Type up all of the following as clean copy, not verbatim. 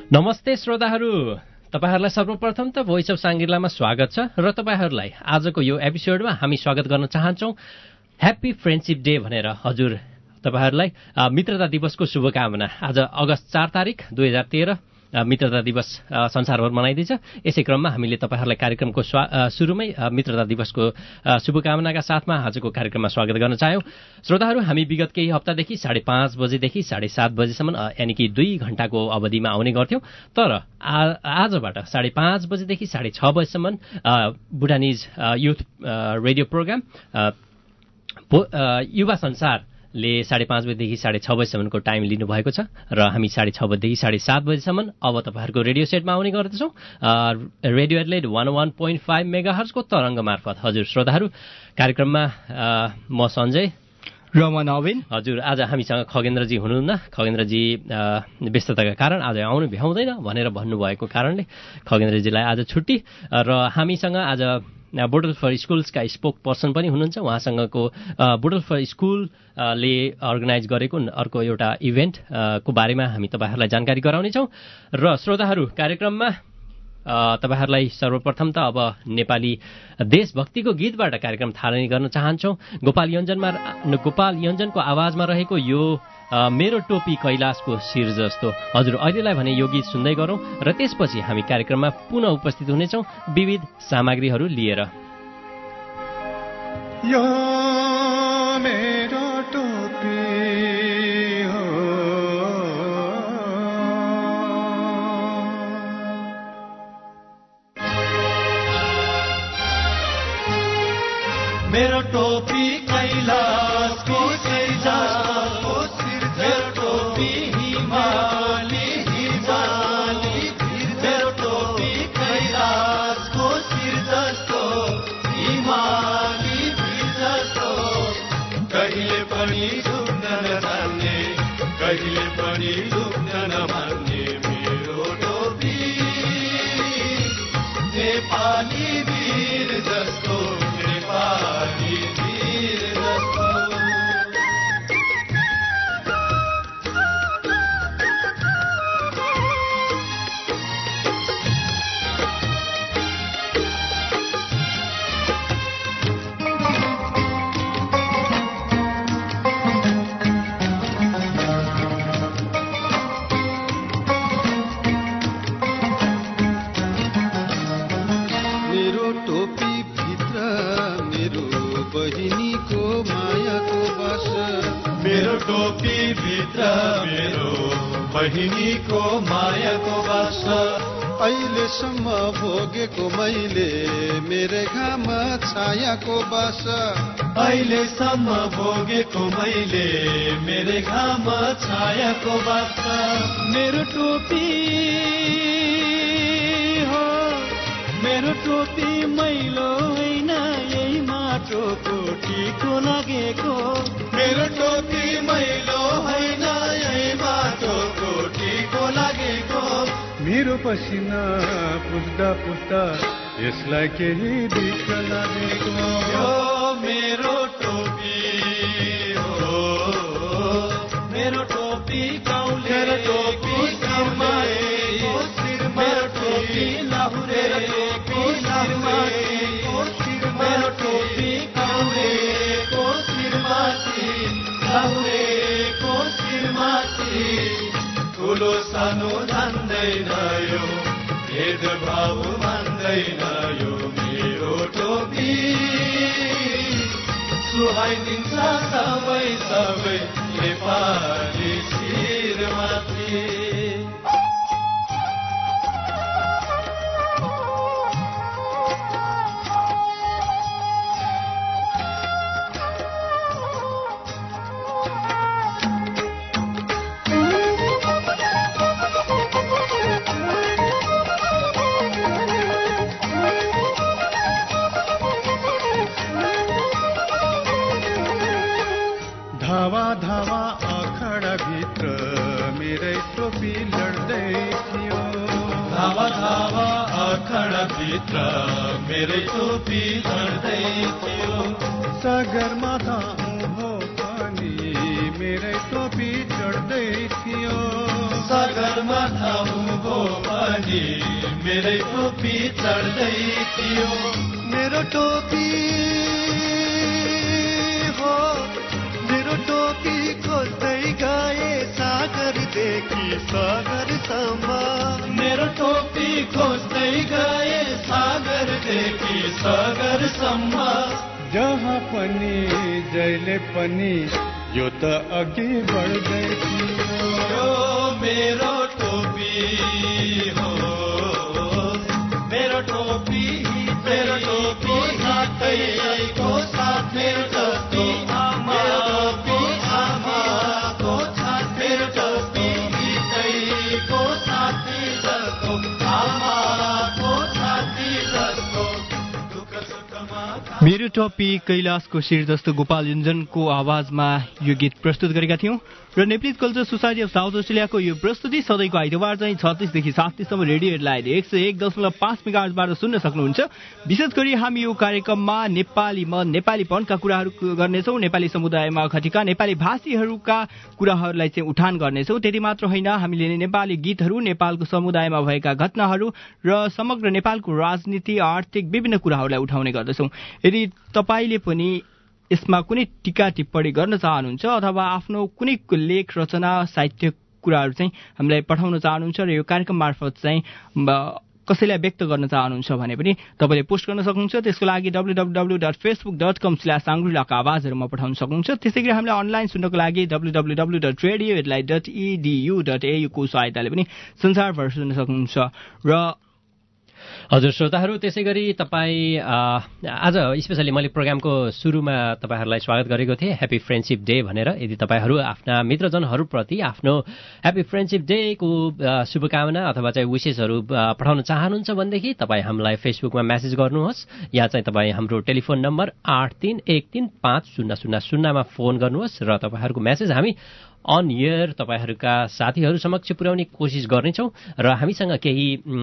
नमस्ते श्रोताहरू, तपाईहरूलाई सर्वप्रथम त भोइस अफ साङ्गिलामा स्वागत छ र तपाईहरूलाई आजको यो एपिसोडमा हामी स्वागत गर्न चाहन्छौँ ह्याप्पी फ्रेन्डसिप डे भनेर। हजुर, तपाईहरूलाई मित्रता दिवसको शुभकामना। आज अगस्त 4 तारिक 2013 मित्रता दिवस संसारभर मनाइँदैछ। यसै क्रममा हामीले तपाईँहरूलाई कार्यक्रमको सुरुमै मित्रता दिवसको शुभकामनाका साथमा आजको कार्यक्रममा स्वागत गर्न चाह्यौँ। श्रोताहरू, हामी विगत केही हप्तादेखि 5:30 बजेदेखि 7:30 बजेसम्म यानि कि 2 घण्टाको अवधिमा आउने गर्थ्यौँ। तर आजबाट 5:30 बजेदेखि 6:30 बजेसम्म भुटानिज युथ रेडियो प्रोग्राम युवा संसारले 5:30 बजेदेखि 6:30 बजेसम्मको टाइम लिनुभएको छ र हामी 6:30 बजेदेखि 7:30 बजेसम्म अब तपाईँहरूको रेडियो सेटमा आउने गर्दछौँ रेडियो एडलेड 101.5 मेगाहर्जको तरङ्ग मार्फत। हजुर श्रोताहरू, कार्यक्रममा म सञ्जय र म नवीन। हजुर, आज हामीसँग खगेन्द्रजी हुनुहुन्न। खगेन्द्रजी व्यस्तताका कारण आज आउनु भ्याउँदैन भनेर भन्नुभएको कारणले खगेन्द्रजीलाई आज छुट्टी र हामीसँग आज बोटल फर स्कुल्सका स्पोक पर्सन पनि हुनुहुन्छ। उहाँसँगको बोटल फर स्कुलले अर्गनाइज गरेको अर्को एउटा इभेन्ट को बारेमा हामी तपाईँहरूलाई जानकारी गराउनेछौँ। र श्रोताहरू, कार्यक्रममा तपाईँहरूलाई सर्वप्रथम त अब नेपाली देशभक्तिको गीतबाट कार्यक्रम थालनी गर्न चाहन्छौँ। गोपाल योञ्जनको आवाजमा रहेको यो मेरो टोपी कैलाशको शिर जस्तो। हजुर, अहिलेलाई भने यो गीत सुन्दै गरौँ र त्यसपछि हामी कार्यक्रममा पुनः उपस्थित हुनेछौँ विविध सामग्रीहरू लिएर। यो मेरो टोपी हो, मेरो टोपी कैलाशको शिर जस्तो, मेरो टोपी हिमाली हिमाली, मेरो टोपी कैलाशको शिर जस्तो, हिमाली जस्तो। कहिले पनि झुक्न नजान्ने, कहिले पनि झुक्न नमान्ने मेरो टोपी नेपाली वीर जस्तो, नेपाली वीर जस्तो। बहिनीको मायाको बास अहिलेसम्म भोगेको मैले मेरै घाम छायाको बास, अहिलेसम्म भोगेको मैले मेरै घाम छायाको बास। मेरो टोपी हो, मेरो टोपी मैलो होइन, यही माटोको टिको लागेको। मेरो टोपी मैलो होइन, यही माटोको टिको लागेको। मेरो पसिना पुस्दा पुस्दा यसलाई केही दुःख लागेको। यो मेरो टोपी हो, मेरो टोपी गाउँले, मेरो टोपी गाउँलेको शिरमा, मेरो टोपी लाहुरेको शिरमा, मेरो टोपी गाउँलेको शिरमाथि, लाहुरेको शिरमाथि। ठुलो सानो जान्दैन यो, भेदभाव मान्दैन यो मेरो टोपी। सुहाइदिन्छ सबै सबै नेपाली शिरमाथि। धावा धावा अखडा भित्र मेरै टोपी लड्दै थियो, धावा धावा अखडा भित्र मेरै टोपी लड्दै थियो। सगरमाथा उँभो पनि मेरै टोपी चढ्दै थियो, सागरमा ठाउँ भो भने मेरै टोपी चढ्दै थियो मेरो टोपी हो मेरो टोपी खोज्दै गए सागरदेखि सागरसम्म मेरो टोपी खोज्दै गए सागरदेखि सागरसम्म जहाँ पनि जहिले पनि यो त अघि बढ्दै थियो मेरो टोपी हो मेरो टोपी साथैको साथ मेरो टोपी आमाको साथ मेरो टोपी को साथी जस्तो आमाको साथी जस्तो मेरो टोपी कैलाशको शिर जस्तो गोपाल युञ्जनको आवाजमा यो गीत प्रस्तुत गरेका थियौं र Nepalese culture society of south अस्ट्रेलियाको यो प्रस्तुति सधैँको आइतबार चाहिँ 36 देखि 37 सम्म रेडियो हेडलाइन 101.5 मेगाहर्जबाट सुन्न सक्नुहुन्छ। विशेष गरी हामी यो कार्यक्रममा नेपालीपनका कुराहरू गर्नेछौँ, नेपाली समुदायमा घटेका नेपाली भाषीहरूका कुराहरूलाई चाहिँ उठान गर्नेछौँ। त्यति मात्र होइन, हामीले नेपाली गीतहरू, नेपालको समुदायमा भएका घटनाहरू र समग्र नेपालको राजनीति, आर्थिक विभिन्न कुराहरूलाई उठाउने गर्दछौँ। यदि तपाईले पनि यसमा कुनै टीका टिप्पणी गर्न चाहनुहुन्छ अथवा आफ्नो कुनै लेख, रचना, साहित्य कुराहरू चाहिँ हामीलाई पठाउन चाहनुहुन्छ र यो कार्यक्रम मार्फत चाहिँ कसैलाई व्यक्त गर्न चाहनुहुन्छ भने पनि तपाईँले पोस्ट गर्न सक्नुहुन्छ। त्यसको लागि www.facebook.com/साङ्ग्रिलाका आवाजहरूमा पठाउन सक्नुहुन्छ। त्यसै गरी हामीलाई अनलाइन सुन्नको लागि www.radioheadline.edu.au को सहायताले पनि संसारभर सुन्न सक्नुहुन्छ। र हजुर श्रोताहरू, त्यसै गरी तपाईँ आज स्पेसली मैले प्रोग्रामको सुरुमा तपाईँहरूलाई स्वागत गरेको थिएँ ह्याप्पी फ्रेन्डसिप डे भनेर। यदि तपाईँहरू आफ्ना मित्रजनहरूप्रति आफ्नो ह्याप्पी फ्रेन्डसिप डेको शुभकामना अथवा चाहिँ विशेषहरू पठाउन चाहनुहुन्छ भनेदेखि तपाईँ हामीलाई फेसबुकमा म्यासेज गर्नुहोस् या चाहिँ तपाईँ हाम्रो टेलिफोन नम्बर 83135000 मा फोन गर्नुहोस् र तपाईँहरूको म्यासेज हामी अन एयर तपाईँहरूका साथीहरू समक्ष पुर्याउने कोसिस गर्नेछौँ। र हामीसँग केही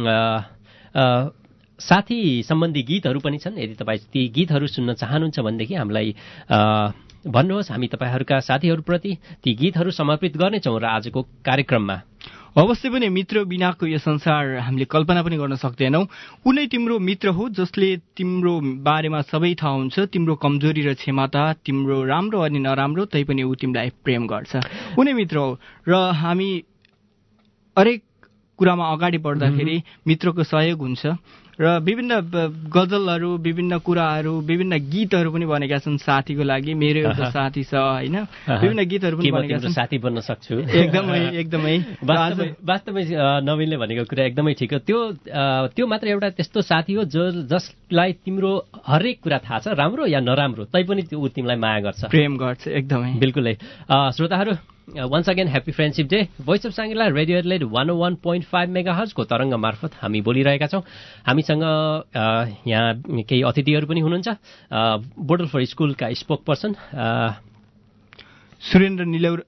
साथी सम्बन्धी गीतहरू पनि छन्। यदि तपाईँ ती गीतहरू सुन्न चाहनुहुन्छ भनेदेखि हामीलाई भन्नुहोस्, हामी तपाईँहरूका साथीहरूप्रति ती गीतहरू समर्पित गर्नेछौँ र आजको कार्यक्रममा अवश्य पनि मित्र बिनाको यो संसार हामीले कल्पना पनि गर्न सक्दैनौँ। कुनै तिम्रो मित्र हो जसले तिम्रो बारेमा सबै थाहा हुन्छ, तिम्रो कमजोरी र क्षमता, तिम्रो राम्रो अनि नराम्रो, तैपनि ऊ तिमीलाई प्रेम गर्छ। कुनै मित्र हो र हामी हरेक कुरामा अगाडि बढ्दाखेरि मित्रको सहयोग हुन्छ र विभिन्न गजलहरू, विभिन्न कुराहरू, विभिन्न गीतहरू पनि बनेका छन् साथीको लागि। मेरो एउटा साथी छ होइन, विभिन्न गीतहरू पनि बनेका छन्। साथी बन्न सक्छु एकदमै वास्तवमै नवीनले भनेको कुरा एकदमै ठिक हो। त्यो मात्र एउटा त्यस्तो साथी हो जसलाई तिम्रो हरेक कुरा थाहा छ, राम्रो या नराम्रो, तैपनि ऊ तिमीलाई माया गर्छ, प्रेम गर्छ। एकदमै बिल्कुलै। श्रोताहरू, once again happy friendship day. Voice of Sangila Radio Adelaide 101.5 megahertz को तरंग मार्फत हामी बोलिरहेका छौं। हामीसँग यहाँ केही अतिथिहरू पनि हुनुहुन्छ। बोटल फर स्कुलका स्पोक पर्सन सुरेन्द्र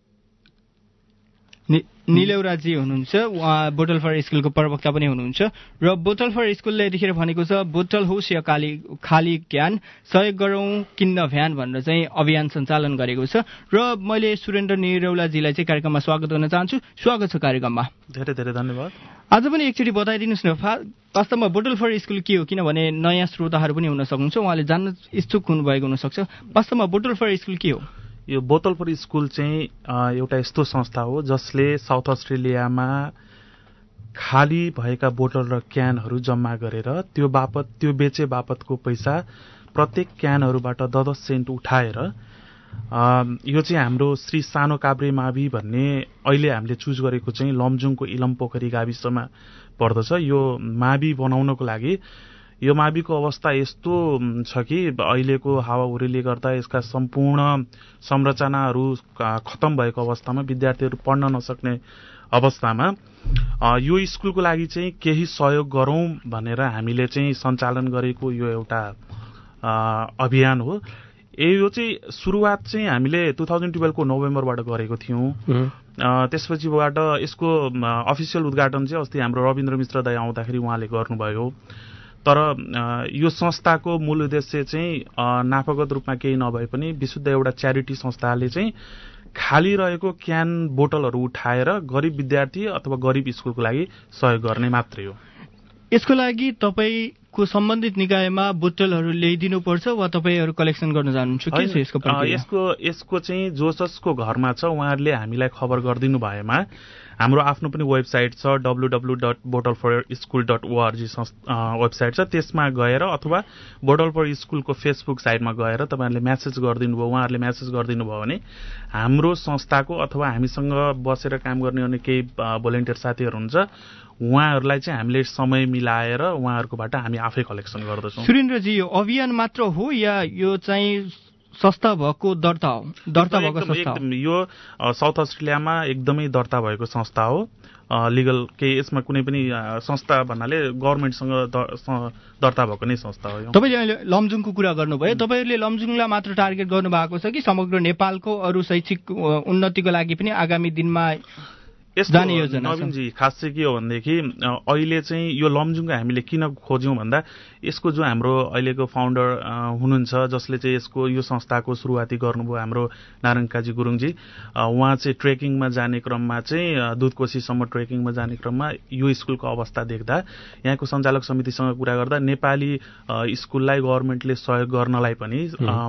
निलौराजी हुनुहुन्छ। उहाँ बोटल फर स्कुलको प्रवक्ता पनि हुनुहुन्छ र बोटल फर स्कुलले यतिखेर भनेको छ बोटल होस् या खाली ज्ञान, सहयोग गरौँ किन्न भ्यान भनेर चाहिँ अभियान सञ्चालन गरेको छ। र मैले सुरेन्द्र निलौराजीलाई चाहिँ कार्यक्रममा स्वागत गर्न चाहन्छु। स्वागत छ कार्यक्रममा। धेरै धेरै धन्यवाद। आज पनि एकचोटि बताइदिनुहोस् न, वास्तवमा बोटल फर स्कुल के हो, किनभने नयाँ श्रोताहरू पनि हुन सक्नुहुन्छ, उहाँले जान्न इच्छुक हुनुभएको हुनसक्छ। वास्तवमा बोटल फर स्कुल के हो? यो बोतल फर स्कुल चाहिँ एउटा यस्तो संस्था हो जसले साउथ अस्ट्रेलियामा खाली भएका बोतल र क्यानहरू जम्मा गरेर त्यो बेचे बापतको पैसा प्रत्येक क्यानहरूबाट 10 सेन्ट उठाएर यो चाहिँ हाम्रो श्री सानो काभ्रे मावि भन्ने अहिले हामीले चुज गरेको चाहिँ लमजुङको इलम पोखरी गाविसमा पर्दछ। यो मावि बनाउनको लागि यो माविको अवस्था यस्तो छ कि अहिलेको हावाहुरीले गर्दा यसका सम्पूर्ण संरचनाहरू खतम भएको अवस्थामा विद्यार्थीहरू पढ्न नसक्ने अवस्थामा यो स्कुलको लागि चाहिँ केही सहयोग गरौँ भनेर हामीले चाहिँ सञ्चालन गरेको यो एउटा अभियान हो। यो चाहिँ सुरुवात चाहिँ हामीले 2012 को नोभेम्बरबाट गरेको थियौँ। त्यसपछिबाट यसको अफिसियल उद्घाटन चाहिँ अस्ति हाम्रो रविन्द्र मिश्र दाइ आउँदाखेरि उहाँले गर्नुभयो। तर यो संस्थाको मूल उद्देश्य चाहिँ नाफागत रूपमा केही नभए पनि विशुद्ध एउटा च्यारिटी संस्थाले चाहिँ खाली रहेको क्यान बोतलहरू उठाएर गरिब विद्यार्थी अथवा गरिब स्कुलको लागि सहयोग गर्ने मात्रै हो। यसको लागि तपाईँको सम्बन्धित निकायमा बोतलहरू ल्याइदिनुपर्छ वा तपाईँहरू कलेक्सन गर्न जानुहुन्छ के छ यसको प्रक्रिया? यसको चाहिँ जसको घरमा छ उहाँहरूले हामीलाई खबर गरिदिनु भएमा हाम्रो आफ्नो पनि वेबसाइट छ www.bottleforschool.org वेबसाइट छ, त्यसमा गएर अथवा बोटल फर स्कुलको फेसबुक साइटमा गएर तपाईँहरूले म्यासेज गरिदिनु भयो, उहाँहरूले म्यासेज गरिदिनु भयो भने हाम्रो संस्थाको अथवा हामीसँग बसेर काम गर्ने केही भोलिन्टियर साथीहरू हुन्छ, उहाँहरूलाई चाहिँ हामीले समय मिलाएर उहाँहरूकोबाट हामी आफै कलेक्सन गर्दछौँ। सुरेन्द्रजी, यो अभियान मात्र हो या यो चाहिँ संस्था भएको दर्ता भएको संस्था हो? यो साउथ अस्ट्रेलियामा एकदमै दर्ता भएको संस्था हो। लिगल केही यसमा कुनै पनि संस्था भन्नाले गभर्मेन्टसँग दर्ता भएको नै संस्था हो। तपाईँले अहिले लमजुङको कुरा गर्नुभयो, तपाईँहरूले लमजुङलाई मात्र टार्गेट गर्नु भएको छ कि समग्र नेपालको अरू शैक्षिक उन्नतिको लागि पनि आगामी दिनमा जाने योजना? नवीनजी, खास चाहिँ के हो भनेदेखि अहिले चाहिँ यो लमजुङको हामीले किन खोज्यौँ भन्दा यसको जो हाम्रो अहिलेको फाउन्डर हुनुहुन्छ जसले चाहिँ यो संस्थाको सुरुवाती गर्नुभयो, हाम्रो नारायण काजी गुरुङजी, उहाँ चाहिँ ट्रेकिङमा जाने क्रममा चाहिँ दुधकोशीसम्म ट्रेकिङमा जाने क्रममा यो स्कुलको अवस्था देख्दा यहाँको सञ्चालक समितिसँग कुरा गर्दा नेपाली स्कुललाई गभर्मेन्टले सहयोग गर्नलाई पनि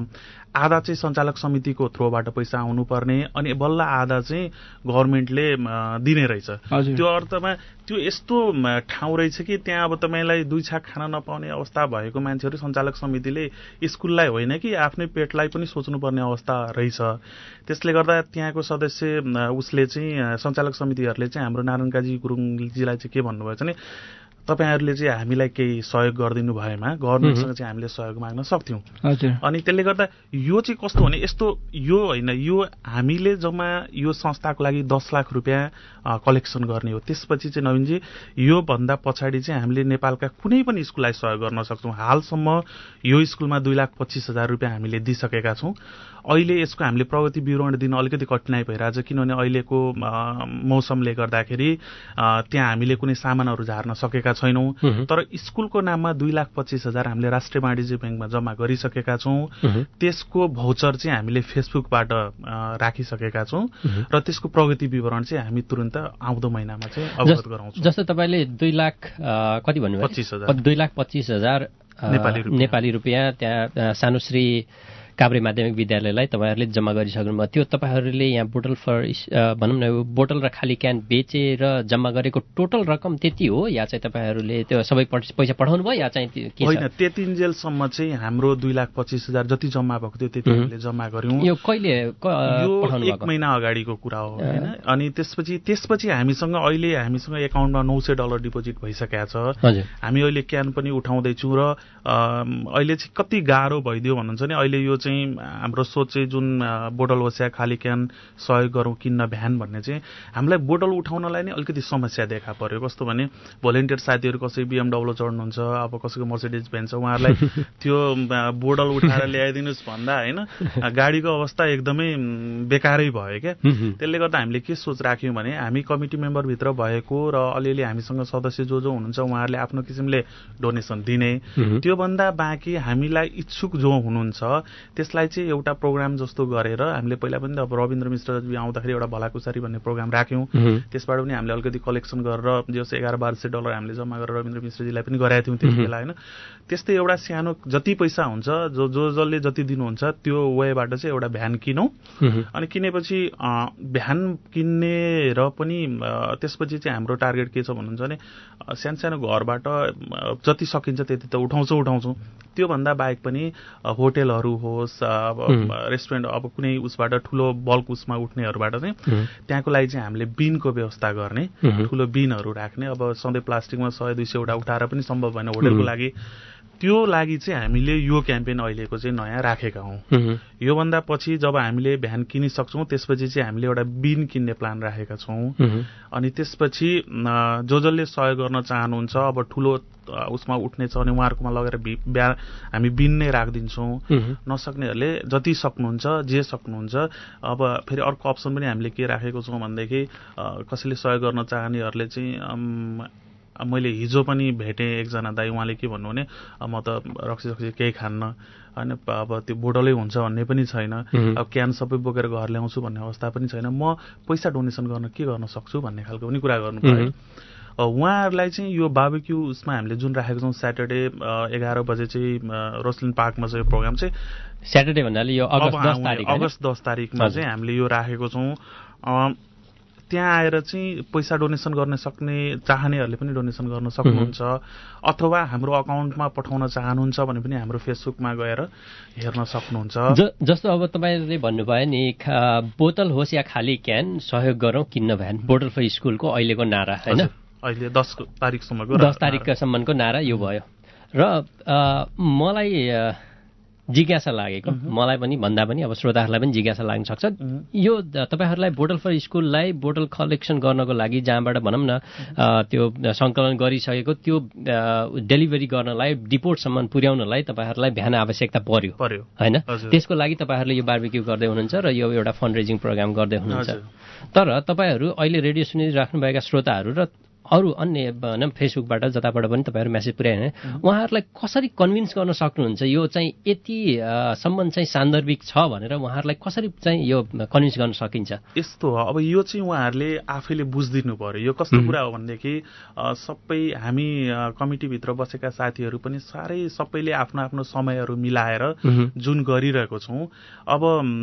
आधा चाहिँ सञ्चालक समितिको थ्रोबाट पैसा आउनुपर्ने अनि बल्ल आधा चाहिँ गभर्मेन्टले दिने रहेछ। त्यो अर्थमा त्यो यस्तो ठाउँ रहेछ कि त्यहाँ अब तपाईँलाई दुई छाक खान नपाउने अवस्था भएको मान्छेहरू सञ्चालक समितिले स्कुललाई होइन कि आफ्नै पेटलाई पनि सोच्नुपर्ने अवस्था रहेछ। त्यसले गर्दा त्यहाँको सदस्य उसले चाहिँ सञ्चालक समितिहरूले चाहिँ हाम्रो नारायण काजी गुरुङजीलाई चाहिँ के भन्नुभएको छ भने तपाईँहरूले चाहिँ हामीलाई केही सहयोग गरिदिनु भएमा गभर्मेन्टसँग चाहिँ हामीले सहयोग माग्न सक्थ्यौँ। अनि त्यसले गर्दा यो चाहिँ कस्तो भने यस्तो यो होइन, यो हामीले जम्मा यो संस्थाको लागि 10 लाख रुपियाँ कलेक्सन गर्ने हो। त्यसपछि चाहिँ नवीनजी योभन्दा पछाडि चाहिँ हामीले नेपालका कुनै पनि स्कुललाई सहयोग गर्न सक्छौँ। हालसम्म यो स्कुलमा 2,25,000 रुपियाँ हामीले दिइसकेका छौँ। अहिले यसको हामीले प्रगति विवरण दिन अलिकति कठिनाइ भइरहेछ किनभने अहिलेको मौसमले गर्दाखेरि त्यहाँ हामीले कुनै सामानहरू झार्न सकेका छैनौँ। तर स्कुलको नाममा 2,25,000 हामीले राष्ट्रिय वाणिज्य ब्याङ्कमा जम्मा गरिसकेका छौँ। त्यसको भौचर चाहिँ हामीले फेसबुकबाट राखिसकेका छौँ र त्यसको प्रगति विवरण चाहिँ हामी तुरन्त आउँदो महिनामा चाहिँ अवगत गराउँछौँ। जस्तो तपाईँले 2 लाख कति भन्नुभयो? 2,25,000 नेपाली रुपियाँ त्यहाँ सानुश्री काभ्रे माध्यमिक विद्यालयलाई तपाईँहरूले जम्मा गरिसक्नुभयो। त्यो तपाईँहरूले यहाँ बोटल फर भनौँ न बोटल र खाली क्यान बेचेर जम्मा गरेको टोटल रकम त्यति हो या चाहिँ तपाईँहरूले त्यो सबै पैसा पठाउनु भयो या चाहिँ के? होइन, त्यतिन्जेलसम्म चाहिँ हाम्रो 2,25,000 जति जम्मा भएको थियो त्यति हामीले जम्मा गर्यौँ। यो कहिले पठाउनु भएको? 1 महिना अगाडिको कुरा हो होइन। अनि त्यसपछि हामीसँग एकाउन्टमा $900 डिपोजिट भइसकेको छ। हामी अहिले क्यान पनि उठाउँदैछौँ र अहिले चाहिँ कति गाह्रो भइदियो भन्नुहुन्छ भने अहिले यो हाम्रो सोच चाहिँ जुन बोतल होस् या खाली क्यान सहयोग गरौँ किन्न भ्यान भन्ने चाहिँ हामीलाई बोतल उठाउनलाई नै अलिकति समस्या देखा पर्यो। कस्तो भने भोलिन्टियर साथीहरू कसै BMW चढ्नुहुन्छ, अब कसैको मर्सिडिज भ्यान छ, उहाँहरूलाई त्यो बोतल उठाएर ल्याइदिनुहोस् भन्दा होइन गाडीको अवस्था एकदमै बेकारै भयो क्या। त्यसले गर्दा हामीले के सोच राख्यौँ भने हामी कमिटी मेम्बरभित्र भएको र अलिअलि हामीसँग सदस्य जो हुनुहुन्छ उहाँहरूले आफ्नो किसिमले डोनेसन दिने, त्योभन्दा बाँकी हामीलाई इच्छुक जो हुनुहुन्छ त्यसलाई चाहिँ एउटा प्रोग्राम जस्तो गरेर हामीले पहिला पनि अब रविन्द्र मिश्रजी आउँदाखेरि एउटा भलाकुसारी भन्ने प्रोग्राम राख्यौँ। त्यसबाट पनि हामीले अलिकति कलेक्सन गरेर जस $1,100-1200 हामीले जम्मा गरेर रविन्द्र मिश्रजीलाई पनि गराएको थियौँ त्यति बेला होइन। त्यस्तै एउटा सानो जति पैसा हुन्छ जसले जति दिनुहुन्छ त्यो वेबाट चाहिँ एउटा भ्यान किनौँ। अनि किनेपछि भ्यान किन्ने र पनि त्यसपछि चाहिँ हाम्रो टार्गेट के छ भन्नुहुन्छ भने सानो घरबाट जति सकिन्छ त्यति त उठाउँछौँ। त्योभन्दा बाहेक पनि होटेलहरू होस्, रेस्टुरेन्ट, अब कुनै उसबाट ठुलो बल्क उसमा उठ्नेहरूबाट चाहिँ त्यहाँको लागि चाहिँ हामीले बिनको व्यवस्था गर्ने, ठुलो बिनहरू राख्ने। अब सधैँ प्लास्टिकमा 100-200 वटा उठाएर पनि सम्भव भएन होटेलको लागि। त्यो लागि चाहिँ हामीले यो क्याम्पेन अहिलेको चाहिँ नयाँ राखेका हौँ। योभन्दा पछि जब हामीले भ्यान किनिसक्छौँ त्यसपछि चाहिँ हामीले एउटा बिन किन्ने प्लान राखेका छौँ। अनि त्यसपछि जसले सहयोग गर्न चाहनुहुन्छ अब ठुलो उसमा उठ्ने छ भने उहाँहरूकोमा लगेर हामी बिन नै राखिदिन्छौँ। नसक्नेहरूले जति सक्नुहुन्छ जे सक्नुहुन्छ। अब फेरि अर्को अप्सन पनि हामीले के राखेको छौँ भनेदेखि कसैले सहयोग गर्न चाहनेहरूले चाहिँ मैले हिजो पनि भेटेँ एकजना दाइ, उहाँले के भन्नु भने म त रक्सी केही खान्न होइन, अब त्यो बोटलै हुन्छ भन्ने पनि छैन, अब क्यान सबै बोकेर घर ल्याउँछु भन्ने अवस्था पनि छैन, म पैसा डोनेसन गर्न के गर्न सक्छु भन्ने खालको पनि कुरा गर्नु पर्यो। उहाँहरूलाई चाहिँ यो बार्बिक्यू उसमा हामीले जुन राखेको छौँ स्याटरडे 11 बजे चाहिँ रोसलिन पार्कमा चाहिँ यो प्रोग्राम चाहिँ स्याटरडे भन्नाले यो अगस्त 10 तारिकमा चाहिँ हामीले यो राखेको छौँ। त्यहाँ आएर चाहिँ पैसा डोनेसन गर्न सक्ने चाहनेहरूले पनि डोनेसन गर्न सक्नुहुन्छ, अथवा हाम्रो अकाउन्टमा पठाउन चाहनुहुन्छ भने पनि हाम्रो फेसबुकमा गएर हेर्न सक्नुहुन्छ। जस्तो अब तपाईँले भन्नुभयो नि बोतल होस् या खाली क्यान सहयोग गरौँ किन्न भ्यान, बोटल फर स्कुलको अहिलेको नारा होइन, अहिले 10 तारिकसम्मको 10 तारिकसम्मको नारा यो भयो। र मलाई जिज्ञासा लागेको, मलाई पनि भन्दा पनि अब श्रोताहरूलाई पनि जिज्ञासा लाग्न सक्छ, यो तपाईँहरूलाई बोटल फर स्कुललाई बोटल कलेक्सन गर्नको लागि जहाँबाट भनौँ न त्यो सङ्कलन गरिसकेको त्यो डेलिभरी गर्नलाई डिपोटसम्म पुर्याउनलाई तपाईँहरूलाई भ्यान आवश्यकता पर्यो होइन, त्यसको लागि तपाईँहरूले यो बार्बिक्यू गर्दै हुनुहुन्छ र यो एउटा फन्ड रेजिङ प्रोग्राम गर्दै हुनुहुन्छ। तर तपाईँहरू अहिले रेडियो सुनिराख्नुभएका श्रोताहरू र अरू अन्य फेसबुकबाट जताबाट पनि तपाईँहरू मेसेज पुर्याए उहाँहरूलाई कसरी कन्भिन्स गर्न सक्नुहुन्छ यो चाहिँ यति सम्बन्ध चाहिँ सान्दर्भिक छ भनेर उहाँहरूलाई कसरी चाहिँ यो कन्भिन्स गर्न सकिन्छ? यस्तो हो, अब यो चाहिँ उहाँहरूले आफैले बुझिदिनु पर्यो। यो कस्तो कुरा हो भनेदेखि सबै हामी कमिटीभित्र बसेका साथीहरू पनि साह्रै सबैले आफ्नो आफ्नो समयहरू मिलाएर जुन गरिरहेको छौँ, अब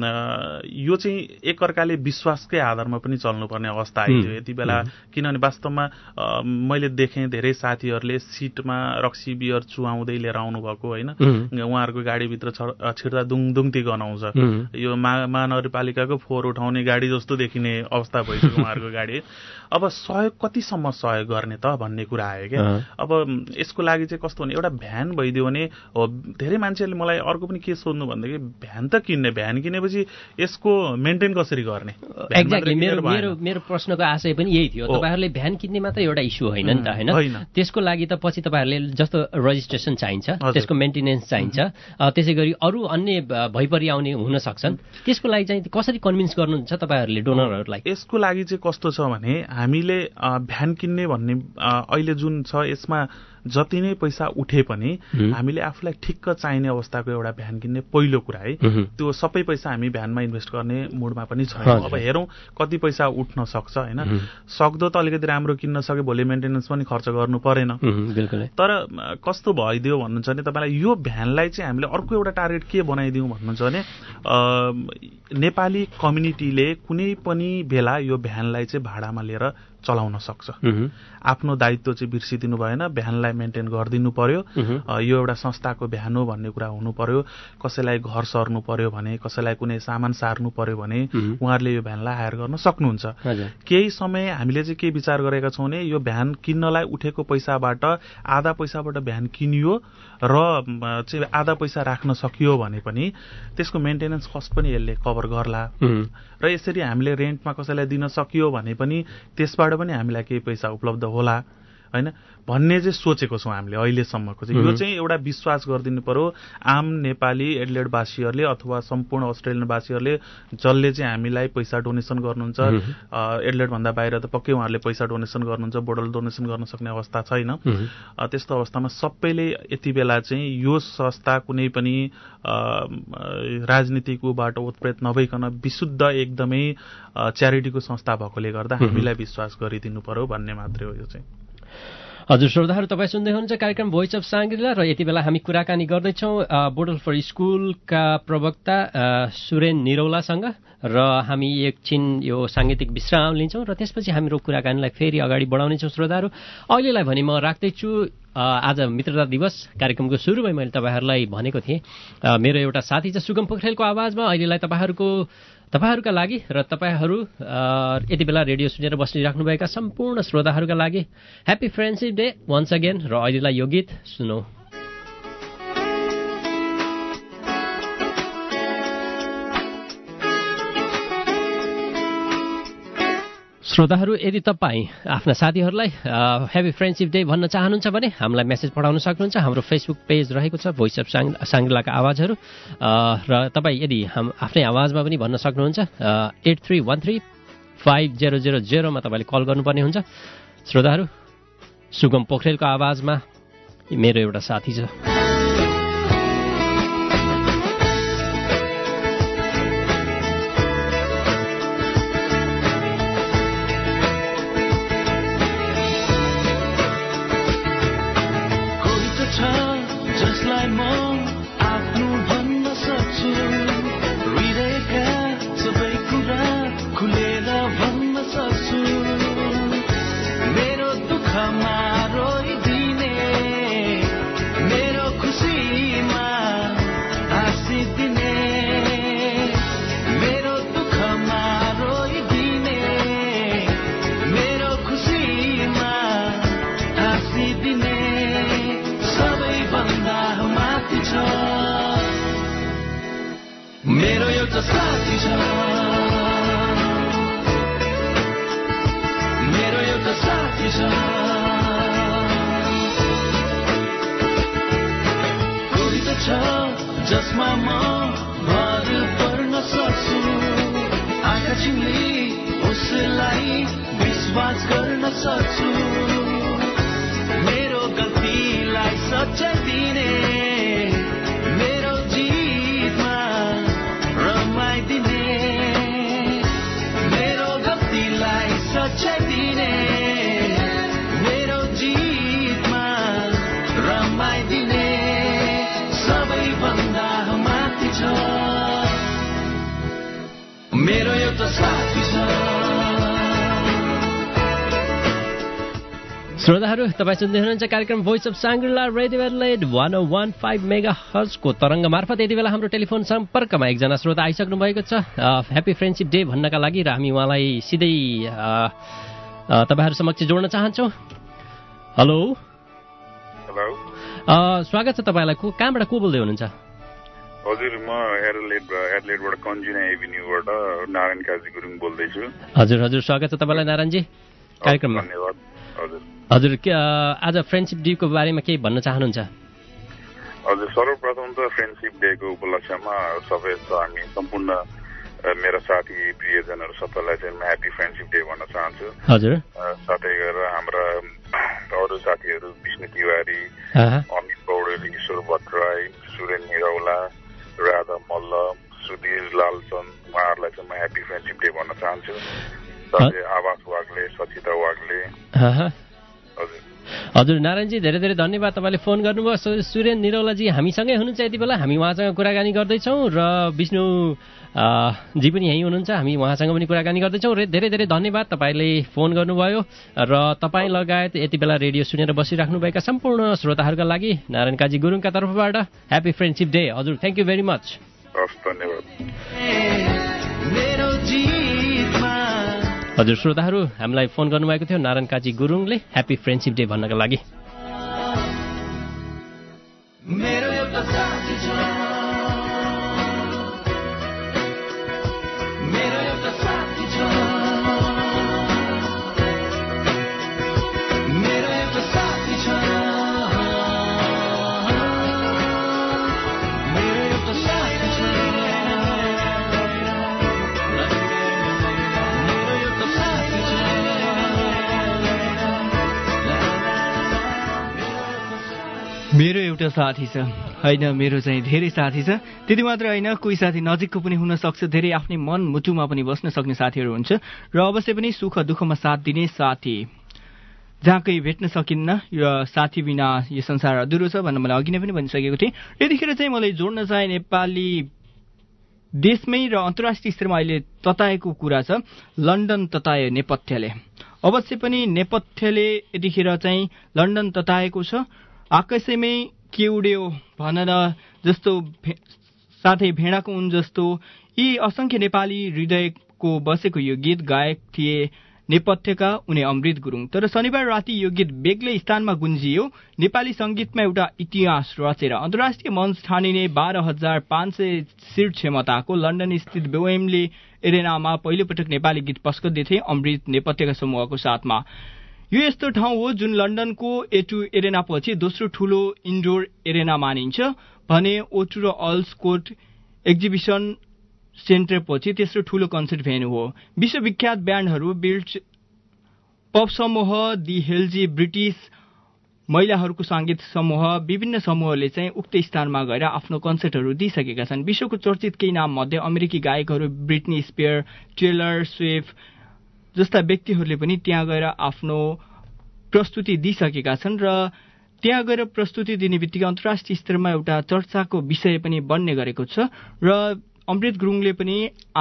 यो चाहिँ एकअर्काले विश्वासकै आधारमा पनि चल्नुपर्ने अवस्था आइदियो यति बेला। किनभने वास्तवमा मैले देखेँ धेरै साथीहरूले सिटमा रक्सी बियर चुहाउँदै लिएर आउनुभएको होइन, उहाँहरूको गाडीभित्र छिर्दा दुङदुङती गनाउँछ, यो महानगरपालिकाको फोहोर उठाउने गाडी जस्तो देखिने अवस्था भइसक्यो उहाँहरूको गाडी। अब सहयोग कतिसम्म सहयोग गर्ने त भन्ने कुरा आयो क्या। अब यसको लागि चाहिँ कस्तो भने एउटा भ्यान भइदियो भने धेरै मान्छेहरूले मलाई अर्को पनि के सोध्नु भनेदेखि भ्यान त किन्ने, भ्यान किनेपछि यसको मेन्टेन कसरी गर्ने? एक्ज्याक्टली मेरो प्रश्नको आशय पनि यही थियो। तपाईँहरूले भ्यान किन्ने मात्र एउटा इस्यु होइन नि त होइन, त्यसको लागि त पछि तपाईँहरूले जस्तो रजिस्ट्रेसन चाहिन्छ, त्यसको मेन्टेनेन्स चाहिन्छ, त्यसै गरी अरू अन्य भइपरि आउने हुन सक्छन्, त्यसको लागि चाहिँ कसरी कन्भिन्स गर्नुहुन्छ तपाईँहरूले डोनरहरूलाई? यसको लागि चाहिँ कस्तो छ भने हामीले भ्यान किन्ने भन्ने अहिले जुन छ यसमा जति नै पैसा उठे पनि हामीले आफूलाई ठिक्क चाहिने अवस्थाको एउटा भ्यान किन्ने पहिलो कुरा है, त्यो सबै पैसा हामी भ्यानमा इन्भेस्ट गर्ने मुडमा पनि छैन। अब हेरौँ कति पैसा उठ्न सक्छ होइन, सक्दो त अलिकति राम्रो किन्न सके भोलि मेन्टेनेन्स पनि खर्च गर्नु परेन। तर कस्तो भइदियो भन्नुहुन्छ भने तपाईँलाई यो भ्यानलाई चाहिँ हामीले अर्को एउटा टार्गेट के बनाइदिउँ भन्नुहुन्छ भने नेपाली कम्युनिटीले कुनै पनि बेला यो भ्यानलाई चाहिँ भाडामा लिएर चलाउन सक्छ। आफ्नो दायित्व चाहिँ बिर्सिदिनु भएन, भ्यानलाई मेन्टेन गरिदिनु पर्यो। यो एउटा संस्थाको भ्यान हो भन्ने कुरा हुनु पर्यो। कसैलाई घर सर्नु पर्यो भने, कसैलाई कुनै सामान सार्नु पर्यो भने उहाँहरूले यो भ्यानलाई हायर गर्न सक्नुहुन्छ। केही समय हामीले चाहिँ के विचार गरेका छौँ भने यो भ्यान किन्नलाई उठेको पैसाबाट आधा पैसाबाट भ्यान किनियो र चाहिँ आधा पैसा राख्न सकियो भने पनि त्यसको मेन्टेनेन्स कस्ट पनि यसले कभर गर्ला र यसरी हामीले रेन्टमा कसैलाई दिन सकियो भने पनि त्यसबाट पनि हामीलाई केही पैसा उपलब्ध होला होइन भन्ने चाहिँ सोचेको छौँ हामीले अहिलेसम्मको चाहिँ। यो चाहिँ एउटा विश्वास गरिदिनु पर्यो आम नेपाली एडलेडवासीहरूले अथवा सम्पूर्ण अस्ट्रेलियनवासीहरूले जसले चाहिँ हामीलाई पैसा डोनेसन गर्नुहुन्छ। एडलेडभन्दा बाहिर त पक्कै उहाँहरूले पैसा डोनेसन गर्नुहुन्छ, बोटल डोनेसन गर्न सक्ने अवस्था छैन। त्यस्तो अवस्थामा सबैले यति बेला चाहिँ यो संस्था कुनै पनि राजनीतिक उबाट उत्प्रेत नभइकन विशुद्ध एकदमै च्यारिटीको संस्था भएकोले गर्दा हामीलाई विश्वास गरिदिनु पर्यो भन्ने मात्रै हो यो चाहिँ। हजुर श्रोताहरू, तपाईँ सुन्दै हुनुहुन्छ कार्यक्रम भोइस अफ साङ्ग्रिला र यति बेला हामी कुराकानी गर्दैछौँ बोटल फर स्कुलका प्रवक्ता सुरेन निरौलासँग र हामी एकछिन यो साङ्गीतिक विश्राम लिन्छौँ र त्यसपछि हाम्रो कुराकानीलाई फेरि अगाडि बढाउनेछौँ। श्रोताहरू, अहिलेलाई भने म राख्दैछु आज मित्रता दिवस कार्यक्रमको सुरुमै मैले तपाईँहरूलाई भनेको थिएँ मेरो एउटा साथी छ सुगम पोखरेलको आवाजमा अहिलेलाई तपाईँहरूका लागि र तपाईँहरू यति बेला रेडियो सुनेर बसिराख्नुभएका सम्पूर्ण श्रोताहरूका लागि happy friendship day once again र अहिलेलाई यो गीत सुनौ। श्रोताहरू, यदि तपाईँ आफ्ना साथीहरूलाई ह्याप्पी फ्रेन्डसिप डे भन्न चाहनुहुन्छ भने हामीलाई मेसेज पठाउन सक्नुहुन्छ। हाम्रो फेसबुक पेज रहेको छ भोइस अफ साङ्ग्रिलाका आवाजहरू र तपाईँ यदि आफ्नै आवाजमा पनि भन्न सक्नुहुन्छ 83135000 मा तपाईँले कल गर्नुपर्ने हुन्छ। श्रोताहरू, सुगम पोखरेलको आवाजमा मेरो एउटा साथी छ। मेरो एउटा साथी छ, मेरो एउटा साथी छ, कोही त छ जसमा म भर पर्न सक्छु, आँखा चिम्ली उसलाई विश्वास गर्न सक्छु, मेरो गल्तीलाई सच्चाइ दिने, मेरो जितमा रमाइदिने, मेरो गल्तीलाई सच्चाइ दिने, मेरो जितमा रमाइदिने, सबैभन्दा माथि छ मेरो एउटा साथी छ। श्रोताहरू, तपाईँ सुन्दै हुनुहुन्छ कार्यक्रम voice of Shangrila radio Adelaide 101.5 मेगाहर्जको तरङ्ग मार्फत। यति बेला हाम्रो टेलिफोन सम्पर्कमा एकजना श्रोता आइसक्नु भएको छ ह्याप्पी फ्रेन्डसिप डे भन्नका लागि, र हामी उहाँलाई सिधै तपाईँहरू समक्ष जोड्न चाहन्छौँ। हेलो, स्वागत छ तपाईँलाई। कहाँबाट को बोल्दै हुनुहुन्छ? हजुर, म एडलेडबाट कन्जिना एभिन्यूबाट नारायण काजी गुरुङ बोल्दैछु। हजुर हजुर, स्वागत छ तपाईँलाई नारायणजी कार्यक्रममा। धन्यवाद। हजुर हजुर, आज फ्रेन्डसिप डेको बारेमा केही भन्न चाहनुहुन्छ? हजुर, सर्वप्रथम त फ्रेन्डसिप डेको उपलक्ष्यमा सबै हामी सम्पूर्ण मेरा साथी प्रियजनहरू सबैलाई चाहिँ म ह्याप्पी फ्रेन्डसिप डे भन्न चाहन्छु। हजुर, साथै गरेर हाम्रा अरू साथीहरू विष्णु तिवारी, अमित पौडेल, ईश्वर भट्टराई, सुरेन निरौला, राधा मल्ल, सुधीर लालचन्द, उहाँहरूलाई चाहिँ म ह्याप्पी फ्रेन्डसिप डे भन्न चाहन्छु। साथै आवास वाग्ले, सचिता वाग्ले। हजुर नारायणजी, धेरै धेरै धन्यवाद, तपाईँले फोन गर्नुभयो। सुरेन निरौलाजी हामीसँगै हुनुहुन्छ यति बेला, हामी उहाँसँग कुराकानी गर्दैछौँ, र विष्णु जी पनि यहीँ हुनुहुन्छ, हामी उहाँसँग पनि कुराकानी गर्दैछौँ। र धेरै धेरै धन्यवाद, तपाईँले फोन गर्नुभयो, र तपाईँ लगायत यति बेला रेडियो सुनेर बसिराख्नुभएका सम्पूर्ण श्रोताहरूका लागि नारायण काजी गुरुङका तर्फबाट ह्याप्पी फ्रेन्डसिप डे। हजुर, थ्याङ्क यू भेरी मच। धन्यवाद। हजुर श्रोताहरू, हामीलाई फोन गर्नुभएको थियो नारायण काजी गुरुङले ह्याप्पी फ्रेन्डसिप डे भन्नका लागि। मेरो एउटा साथी छ, मेरो एउटा साथी छ, मेरो एउटा साथी छ, मेरो एउटा साथी छ, मेरो एउटा साथी छ, होइन मेरो चाहिँ धेरै साथी छ। त्यति मात्र होइन, कोही साथी नजिकको पनि हुन सक्छ, धेरै आफ्नै मन मुटुमा पनि बस्न सक्ने साथीहरू हुन्छ, र अवश्य पनि सुख दुःखमा साथ दिने साथी जहाँ कहीँ भेट्न सकिन्न, र साथी बिना यो संसार अधुरो छ भनेर मलाई अघि नै पनि भनिसकेको थिएँ। यतिखेर चाहिँ मलाई जोड्न चाहे नेपाली देशमै र अन्तर्राष्ट्रिय स्तरमा अहिले तताएको कुरा छ लन्डन तताए नेपथ्यले। अवश्य पनि नेपथ्यले यतिखेर चाहिँ लन्डन तताएको छ। आकाशैमै के उड्यो भनेर जस्तो, साथै भेडाको उन जस्तो, यी असंख्य नेपाली हृदयको बसेको यो गीत गायक थिए नेपथ्यका उनी अमृत गुरुङ। तर शनिबार राति यो गीत बेग्लै स्थानमा गुन्जियो, नेपाली संगीतमा एउटा इतिहास रचेर। अन्तर्राष्ट्रिय मञ्च ठानिने 12,500 सिट क्षमताको लन्डन स्थित वेम्बली एरेनामा पहिलोपटक नेपाली गीत पस्कदै थिए अमृत नेपथ्यका समूहको साथमा। यो यस्तो ठाउँ हो जुन लन्डनको A2 एरेना पछि दोस्रो ठूलो इन्डोर एरेना मानिन्छ भने O2 र अल्सकोट एक्जिबिसन सेन्टर पछि तेस्रो ठूलो कन्सर्ट भेन्यू हो। विश्वविख्यात ब्यान्डहरू बिल्ड पप समूह दि हेल्जी, ब्रिटिस महिलाहरूको सङ्गीत समूह विभिन्न समूहले चाहिँ उक्त स्थानमा गएर आफ्नो कन्सर्टहरू दिइसकेका छन्। विश्वको चर्चित केही नाम मध्ये अमेरिकी गायकहरू ब्रिटनी स्पियर, टेलर स्विफ्ट जस्ता व्यक्तिहरूले पनि त्यहाँ गएर आफ्नो प्रस्तुति दिइसकेका छन् र त्यहाँ गएर प्रस्तुति दिने बित्तिकै अन्तर्राष्ट्रिय स्तरमा एउटा चर्चाको विषय पनि बन्ने गरेको छ र अमृत गुरुङले पनि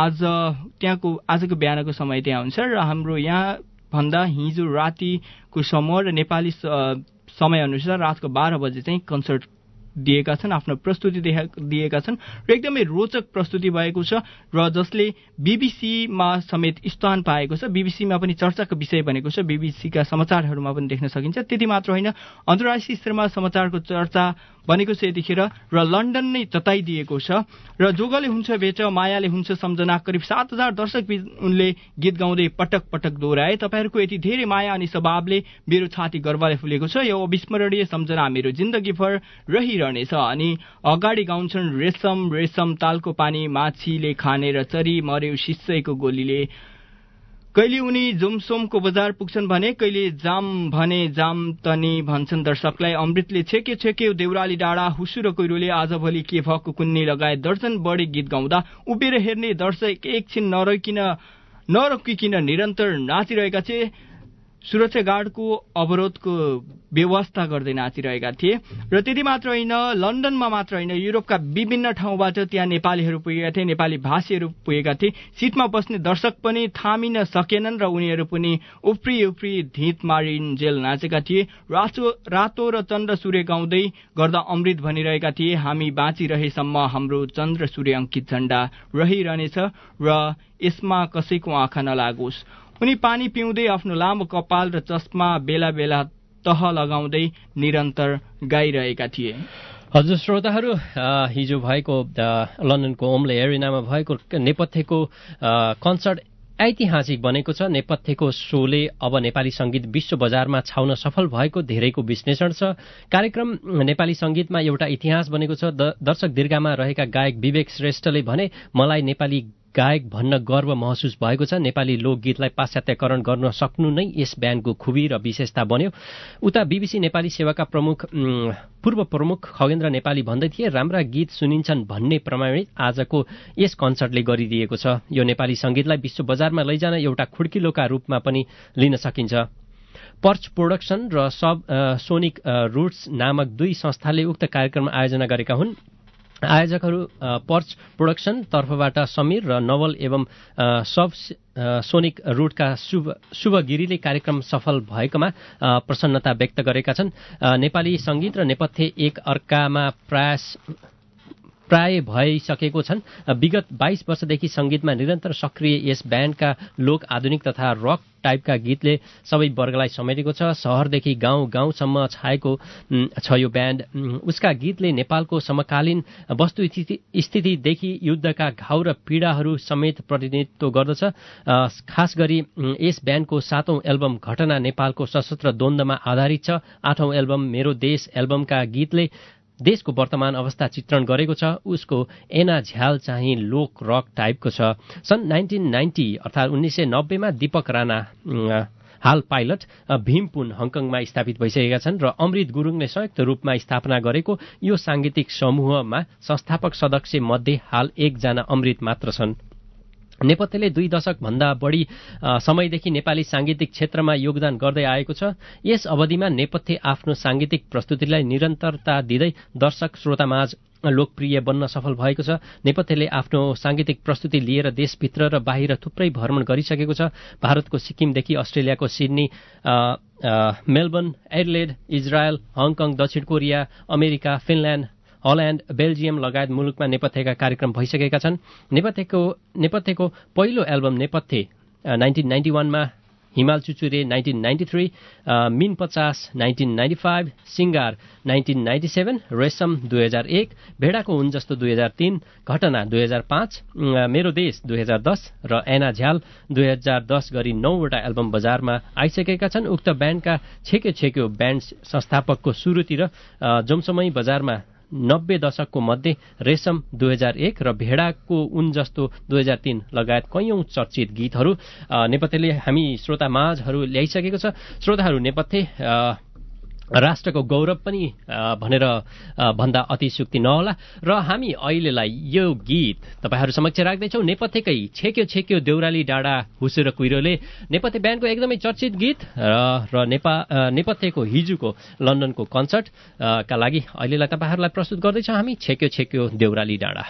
आजको बिहानको समय त्यहाँ हुन्छ र हाम्रो यहाँ भन्दा हिजो रातिको समूह र नेपाली समयअनुसार रातको 12 बजे चाहिँ कन्सर्ट दिएका छन्, आफ्नो प्रस्तुति दिएका छन् र एकदमै रोचक प्रस्तुति भएको छ र जसले बीबीसीमा समेत स्थान पाएको छ। बीबीसीमा पनि चर्चाको विषय बनेको छ, बीबीसीका समाचारहरूमा पनि देख्न सकिन्छ। त्यति मात्र होइन, अन्तर्राष्ट्रिय स्तरमा समाचारको चर्चा बनेको छ यतिखेर र लन्डन नै तताइदिएको छ र जोगले हुन्छ भेट मायाले हुन्छ सम्झना करिब 7000 दर्शक उनले गीत गाउँदै पटक पटक दोहोऱ्याए। तपाईँहरूको यति धेरै माया अनि स्वभावले मेरो छाती गर्वले फुलेको छ, यो अविस्मरणीय सम्झना मेरो जिन्दगीभर रहिरहनेछ। अनि अगाडि गाउँछन् रेशम रेशम तालको पानी माछीले खाने र चरी मर्यो शिष्यको गोलीले। कहिले उनी जोमसोमको बजार पुग्छन् भने कहिले जाम भने जाम तनी भन्छन् दर्शकलाई। अमृतले छेक्यो छेक्यो देउराली डाँडा हुसु र कोइरोले आजभोलि के भएको कुन्नी लगाए दर्जन बढी गीत गाउँदा उभिएर हेर्ने दर्शक एकछिन नरोकिकन निरन्तर नाचिरहेका थिए। सुरक्षा गार्डको अवरोधको व्यवस्था गर्दै नाचिरहेका थिए र त्यति मात्र होइन, लन्डनमा मात्र होइन, युरोपका विभिन्न ठाउँबाट त्यहाँ नेपालीहरू पुगेका थिए, नेपाली भाषीहरू पुगेका थिए। सिटमा बस्ने दर्शक पनि थामिन सकेनन् र उनीहरू पनि उफ्री उफ्री धित मारिन्जेल नाचेका थिए। रातो र चन्द्र सूर्य गाउँदै गर्दा अमृत भनिरहेका थिए, हामी बाँचिरहेसम्म हाम्रो चन्द्र सूर्य अङ्कित झण्डा रहिरहनेछ र यसमा कसैको आँखा नलागोस्। उनी पानी पिउँदै आफ्नो लामो कपाल र चस्मा बेला बेला तह लगाउँदै निरन्तर गाइरहेका थिए। हजुर श्रोताहरू, हिजो भएको लन्डनको ओम्ले एरिनामा भएको नेपथ्यको कन्सर्ट ऐतिहासिक बनेको छ। नेपथ्यको शोले अब नेपाली संगीत विश्व बजारमा छाउन सफल भएको धेरैको विश्लेषण छ। कार्यक्रम नेपाली संगीतमा एउटा इतिहास बनेको छ। दर्शक दीर्घामा रहेका गायक विवेक श्रेष्ठले भने, मलाई नेपाली गायक भन्न गर्व महसुस भएको छ। नेपाली लोकगीतलाई पाश्चात्यकरण गर्न सक्नु नै यस ब्यान्डको खुबी र विशेषता बन्यो। उता बीबीसी नेपाली सेवाका पूर्व प्रमुख खगेन्द्र नेपाली भन्दै थिए, राम्रा गीत सुनिन्छन् भन्ने प्रमाणित आजको यस कन्सर्टले गरिदिएको छ। यो नेपाली संगीतलाई विश्व बजारमा लैजान एउटा खुड्किलोका रूपमा पनि लिन सकिन्छ। पर्च प्रोडक्सन र सोनिक रुट्स नामक दुई संस्थाले उक्त कार्यक्रम आयोजना गरेका हुन्। आयोजकहरू पर्च प्रोडक्सन तर्फबाट समीर र नवल एवं सोनिक रुटका शुभ गिरीले कार्यक्रम सफल भएकोमा प्रसन्नता व्यक्त गरेका छन्। नेपाली संगीत र नेपथ्य एक अर्कामा प्राय भइसकेको छन्। विगत 22 वर्षदेखि संगीतमा निरन्तर सक्रिय यस ब्यान्डका लोक आधुनिक तथा रक टाइपका गीतले सबै वर्गलाई समेटेको छ। शहरदेखि गाउँसम्म छाएको छ यो ब्यान्ड। उसका गीतले नेपालको समकालीन वस्तुस्थितिदेखि युद्धका घाउ र पीडाहरू समेत प्रतिनिधित्व गर्दछ। खास गरी यस ब्यान्डको 7औं एल्बम घटना नेपालको सशस्त्र द्वन्द्वमा आधारित छ। 8औं एल्बम मेरो देश एल्बमका गीतले देशको वर्तमान अवस्था चित्रण गरेको छ। उसको एना झ्याल चाहिँ लोक रक टाइपको छ। सन् 1990 अर्थात् 1990 मा दीपक राणा हाल पाइलट भीमपुन हङकङमा स्थापित भइसकेका छन् र अमृत गुरुङले संयुक्त रूपमा स्थापना गरेको यो सांगीतिक समूहमा संस्थापक सदस्य मध्ये हाल 1 जना अमृत मात्र छन्। नेपथ्यले 2 दशक भन्दा बढी समयदेखि नेपाली सांगीतिक क्षेत्रमा योगदान गर्दै आएको छ। यस अवधिमा नेपथ्य आफ्नो सांगीतिक प्रस्तुतिलाई निरन्तरता दिँदै दर्शक श्रोतामाझ लोकप्रिय बन्न सफल भएको छ। नेपथ्यले आफ्नो सांगीतिक प्रस्तुति लिएर देशभित्र र बाहिर थुप्रै भ्रमण गरिसकेको छ। भारतको सिक्किमदेखि अस्ट्रेलियाको Sydney, Melbourne, Adelaide, Israel, Hong Kong, दक्षिण Korea, America, Finland, Holland, Belgium लगायत मुलुकमा नेपथ्यका कार्यक्रम भइसकेका छन्। नेपथ्यको पहिलो एल्बम नेपथ्य 1991 मा, हिमाल चुचुरे 1993, मिन 50 1995, सिंगार 1997, रेशम 2001, भेडाको उन जस्तो 2003, घटना 2005, मेरो देश 2010 र एना झ्याल 2010 गरी 9 वटा एल्बम बजारमा आइसकेका छन्। उक्त ब्यान्डका छेक्यो ब्यान्ड संस्थापकको सुरुतिर जमसमै बजारमा 90 दशकको मध्ये रेशम 2001 र भेडाको उन जस्तो 2003 लगायत कैयौं चर्चित गीतहरू नेपथ्यले हामी श्रोता माझहरू ल्याइसकेको छ। श्रोताहरू, नेपथ्य राष्ट्रको गौरव पनि भनेर भन्दा अतिशुक्ति नहोला। र हामी अहिलेलाई यो गीत तपाईँहरू समक्ष राख्दैछौँ नेपथ्यकै छेक्यो छेक्यो देउराली डाँडा हुसुर कुइरोले, नेपथ्य ब्यान्डको एकदमै चर्चित गीत र नेपथ्यको हिजोको लन्डनको कन्सर्ट का लागि अहिलेलाई तपाईँहरूलाई प्रस्तुत गर्दैछौँ हामी छेक्यो छेक्यो देउराली डाँडा।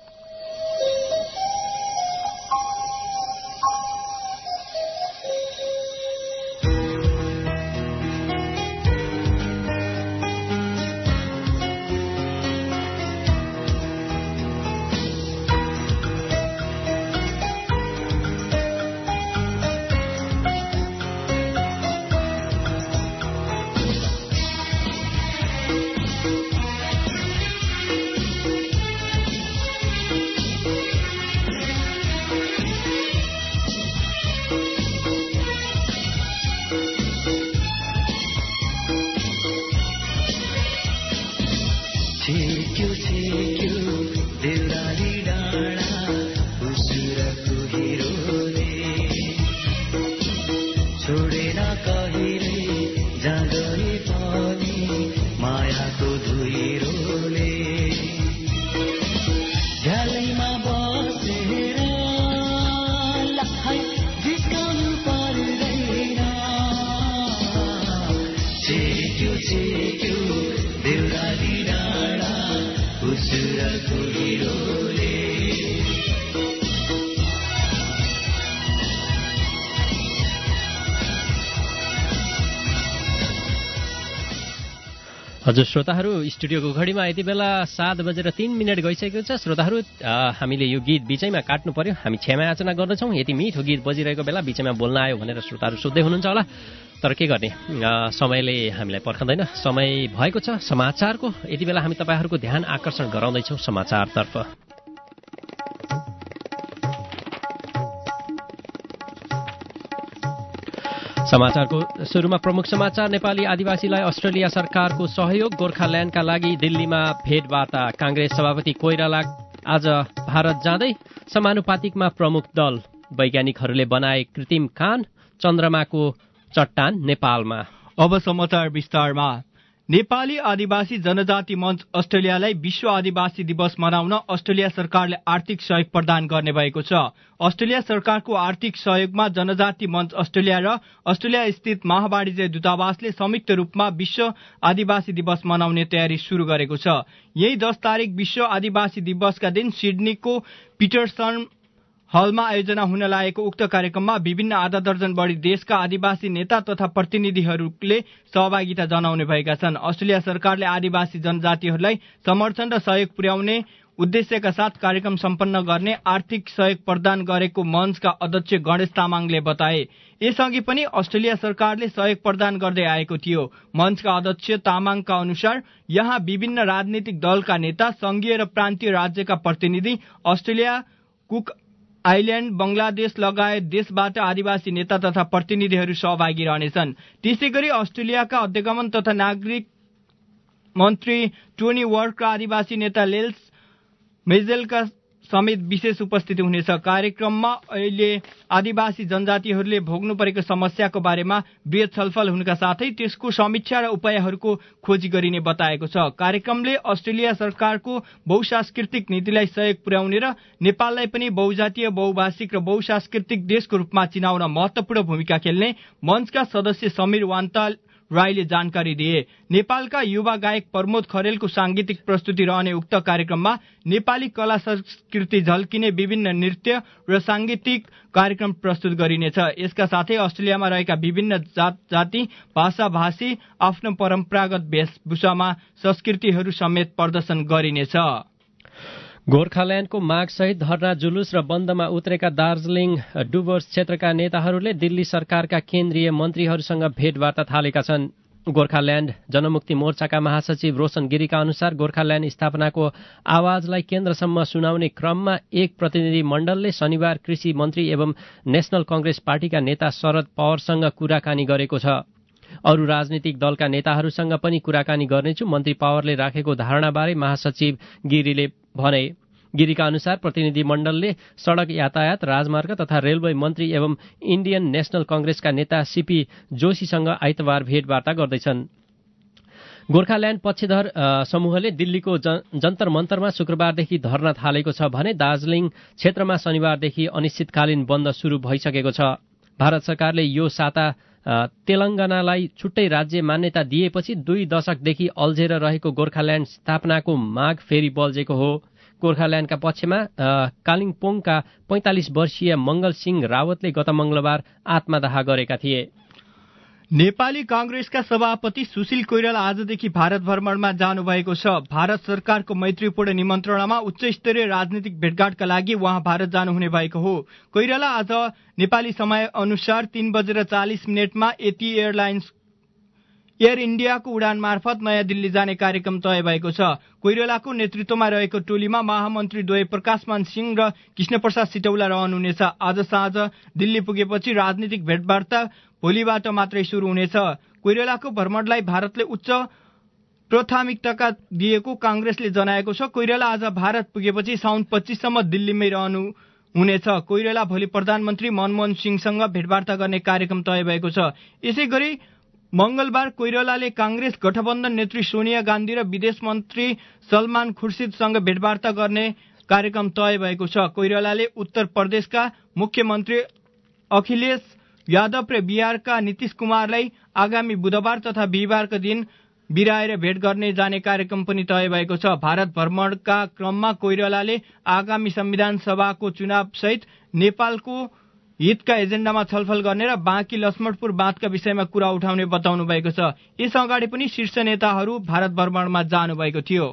हजुर श्रोताहरू, स्टुडियोको घडीमा यति बेला 7:03 गइसकेको छ। श्रोताहरू, हामीले यो गीत बिचैमा काट्नु पर्यो, हामी क्षमा याचना गर्दछौँ। यति मिठो गीत बजिरहेको बेला बिचैमा बोल्न आयो भनेर श्रोताहरू सोध्दै हुनुहुन्छ होला, तर के गर्ने, समयले हामीलाई पर्खँदैन। समय भएको छ समाचारको। यति बेला हामी तपाईँहरूको ध्यान आकर्षण गराउँदैछौँ समाचारतर्फ। समाचारको सुरुमा प्रमुख समाचार। नेपाली आदिवासीलाई अस्ट्रेलिया सरकारको सहयोग, गोर्खाल्यान्डका लागि दिल्लीमा भेटवार्ता। कांग्रेस सभापति कोइराला आज भारत जाँदै, समानुपातिकमा प्रमुख दल। वैज्ञानिकहरूले बनाए कृत्रिम कान, चन्द्रमाको चट्टान नेपालमा। अब समाचार विस्तारमा। नेपाली आदिवासी जनजाति मञ्च अस्ट्रेलियालाई विश्व आदिवासी दिवस मनाउन अस्ट्रेलिया सरकारले आर्थिक सहयोग प्रदान गर्ने भएको छ। अस्ट्रेलिया सरकारको आर्थिक सहयोगमा जनजाति मञ्च अस्ट्रेलिया र अस्ट्रेलिया स्थित महावाणिज्य दूतावासले संयुक्त रूपमा विश्व आदिवासी दिवस मनाउने तयारी शुरू गरेको छ। यही 10 तारिक विश्व आदिवासी दिवसका दिन सिडनीको पिटरसन हलमा आयोजना हुन लागेको उक्त कार्यक्रममा विभिन्न आधा दर्जन बढी देशका आदिवासी नेता तथा प्रतिनिधिहरूले सहभागिता जनाउने भएका छन्। अस्ट्रेलिया सरकारले आदिवासी जनजातिहरूलाई समर्थन र सहयोग पुर्याउने उद्देश्यका साथ कार्यक्रम सम्पन्न गर्ने आर्थिक सहयोग प्रदान गरेको मञ्चका अध्यक्ष गणेश तामाङले बताए। यसअघि पनि अस्ट्रेलिया सरकारले सहयोग प्रदान गर्दै आएको थियो। मञ्चका अध्यक्ष तामाङका अनुसार यहाँ विभिन्न राजनीतिक दलका नेता, संघीय र प्रान्तीय राज्यका प्रतिनिधि, अस्ट्रेलिया, कुक आइल्याण्ड, बंगलादेश लगायत देशबाट आदिवासी नेता तथा प्रतिनिधिहरू सहभागी रहनेछन्। त्यसैगरी अस्ट्रेलियाका अध्यागमन तथा नागरिक मन्त्री टोनी वर्क र आदिवासी नेता लेल्स मेजेलका समेत विशेष उपस्थिति हुनेछ। कार्यक्रममा अहिले आदिवासी जनजातिहरूले भोग्नु परेको समस्याको बारेमा बृहत छलफल हुनुका साथै त्यसको समीक्षा र उपायहरूको खोजी गरिने बताएको छ। कार्यक्रमले अस्ट्रेलिया सरकारको बहुसांस्कृतिक नीतिलाई सहयोग पुर्याउने र नेपाललाई पनि बहुजातीय, बहुभाषिक र बहुसांस्कृतिक देशको रूपमा चिनाउन महत्वपूर्ण भूमिका खेल्ने मञ्चका सदस्य समीर वान्ता राईले जानकारी दिए। नेपालका युवा गायक प्रमोद खरेलको सांगीतिक प्रस्तुति रहने उक्त कार्यक्रममा नेपाली कला संस्कृति झल्किने विभिन्न नृत्य र सांगीतिक कार्यक्रम प्रस्तुत गरिनेछ। यसका साथै अस्ट्रेलियामा रहेका विभिन्न जाति, भाषा भाषी आफ्नो परम्परागत वेशभूषामा संस्कृतिहरू समेत प्रदर्शन गरिनेछ। गोर्खाल्यान्डको मागसहित धरना जुलुस र बन्दमा उत्रेका दार्जिलिङ डुवर्स क्षेत्रका नेताहरूले दिल्ली सरकारका केन्द्रीय मन्त्रीहरूसँग भेटवार्ता थालेका छन्। गोर्खाल्यान्ड जनमुक्ति मोर्चाका महासचिव रोशन गिरीका अनुसार गोर्खाल्यान्ड स्थापनाको आवाजलाई केन्द्रसम्म सुनाउने क्रममा एक प्रतिनिधि मण्डलले शनिबार कृषि मन्त्री एवं नेशनल कांग्रेस पार्टीका नेता शरद पवारसँग कुराकानी गरेको छ। अरू राजनीतिक दलका नेताहरूसँग पनि कुराकानी गर्नेछु, मन्त्री पवारले राखेको धारणाबारे महासचिव गिरीले भने। गिरीका अनुसार प्रतिनिधि मण्डलले सड़क यातायात, राजमार्ग तथा रेलवे मन्त्री एवं इण्डियन नेशनल कांग्रेसका नेता सीपी जोशीसँग आइतबार भेटवार्ता गर्दैछन्। गोर्खाल्यान्ड पक्षधर समूहले दिल्लीको जन्तर मन्तरमा शुक्रबारदेखि धर्ना थालेको छ भने दार्जिलिङ क्षेत्रमा शनिबारदेखि अनिश्चितकालीन बन्द सुरु भइसकेको छ। भारत सरकारले यो साता तेलंगानालाई छुट्टै राज्य मान्यता दिएपछि 2 दशकदेखि अल्झेर रहेको गोर्खाल्यान्ड स्थापनाको माग फेरि बल्झेको हो। गोर्खाल्यान्डका पक्षमा कालिम्पोङका 45 वर्षीय मंगल सिंह रावतले गत मंगलबार आत्मदाह गरेका थिए। नेपाली कांग्रेसका सभापति सुशील कोइराला आजदेखि भारत भ्रमणमा जानुभएको छ। भारत सरकारको मैत्रीपूर्ण निमन्त्रणामा उच्चस्तरीय राजनीतिक भेटघाटका लागि उहाँ भारत जानुहुने भएको हो। कोइराला आज नेपाली समय अनुसार 3:40 एटी एयरलाइन्स एयर इन्डियाको उडान मार्फत नयाँ दिल्ली जाने कार्यक्रम तय भएको छ। कोइरालाको नेतृत्वमा रहेको टोलीमा महामन्त्री द्वय प्रकाशमान सिंह र कृष्णप्रसाद सिटौला रहनुहुनेछ। आज साँझ दिल्ली पुगेपछि राजनीतिक भेटवार्ता भोलिबाट मात्रै शुरू हुनेछ। कोइरालाको भ्रमणलाई भारतले उच्च प्राथमिकता दिएको कांग्रेसले जनाएको छ। कोइराला आज भारत पुगेपछि साउन 25 सम्म दिल्लीमै रहनुहुनेछ। कोइराला भोलि प्रधानमन्त्री मनमोहन सिंहसँग भेटवार्ता गर्ने कार्यक्रम तय भएको छ। यसैगरी मंगलबार कोइरालाले कांग्रेस गठबन्धन नेत्री सोनिया गान्धी र विदेश मन्त्री सलमान खुर्सिदसँग भेटवार्ता गर्ने कार्यक्रम तय भएको छ। कोइरालाले उत्तर प्रदेशका मुख्यमन्त्री अखिलेश यादव र बिहारका नीतीश कुमारलाई आगामी बुधबार तथा बिहिबारका दिन बिराएर भेट गर्ने जाने कार्यक्रम पनि तय भएको छ। भारत भ्रमणका क्रममा कोइरालाले आगामी संविधान सभाको चुनाव सहित नेपालको हितका एजेन्डामा छलफल गर्ने र बाँकी लक्ष्मणपुर बाँधका विषयमा कुरा उठाउने बताउनु भएको छ। यस अगाडि पनि शीर्ष नेताहरू भारत भ्रमणमा जानुभएको थियो।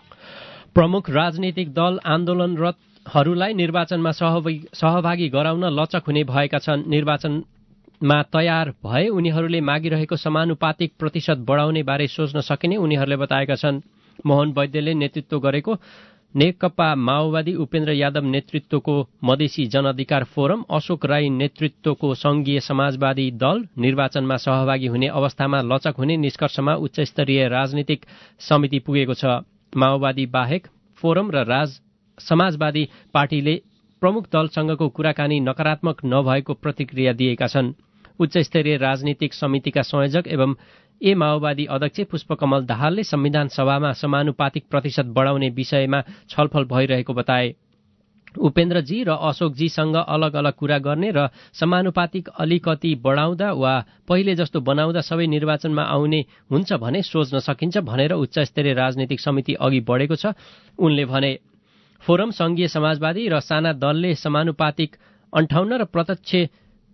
प्रमुख राजनीतिक दल आन्दोलनरतहरूलाई निर्वाचनमा सहभागी गराउन लचक हुने भएका छन्। निर्वाचनमा तयार भए उनीहरूले मागिरहेको समानुपातिक प्रतिशत बढाउने बारे सोच्न सकिने उनीहरूले बताएका छन्। मोहन वैद्यले नेतृत्व गरेको नेकपा माओवादी, उपेन्द्र यादव नेतृत्वको मधेसी जनअधिकार फोरम, अशोक राई नेतृत्वको संघीय समाजवादी दल निर्वाचनमा सहभागी हुने अवस्थामा लचक हुने निष्कर्षमा उच्चस्तरीय राजनीतिक समिति पुगेको छ। माओवादी बाहेक फोरम र समाजवादी पार्टीले प्रमुख दलसँगको कुराकानी नकारात्मक नभएको प्रतिक्रिया दिएका छन्। उच्चस्तरीय राजनीतिक समितिका संयोजक एवं माओवादी अध्यक्ष पुष्पकमल दाहालले संविधान सभामा समानुपातिक प्रतिशत बढाउने विषयमा छलफल भइरहेको बताए। उपेन्द्रजी र अशोकजीसँग अलग अलग कुरा गर्ने र समानुपातिक अलिकति बढाउँदा वा पहिले जस्तो बनाउँदा सबै निर्वाचनमा आउने हुन्छ भने सोच्न सकिन्छ भनेर उच्चस्तरीय राजनीतिक समिति अघि बढेको छ उनले भने। फोरम, संघीय समाजवादी र साना दलले समानुपातिक 58 र प्रत्यक्ष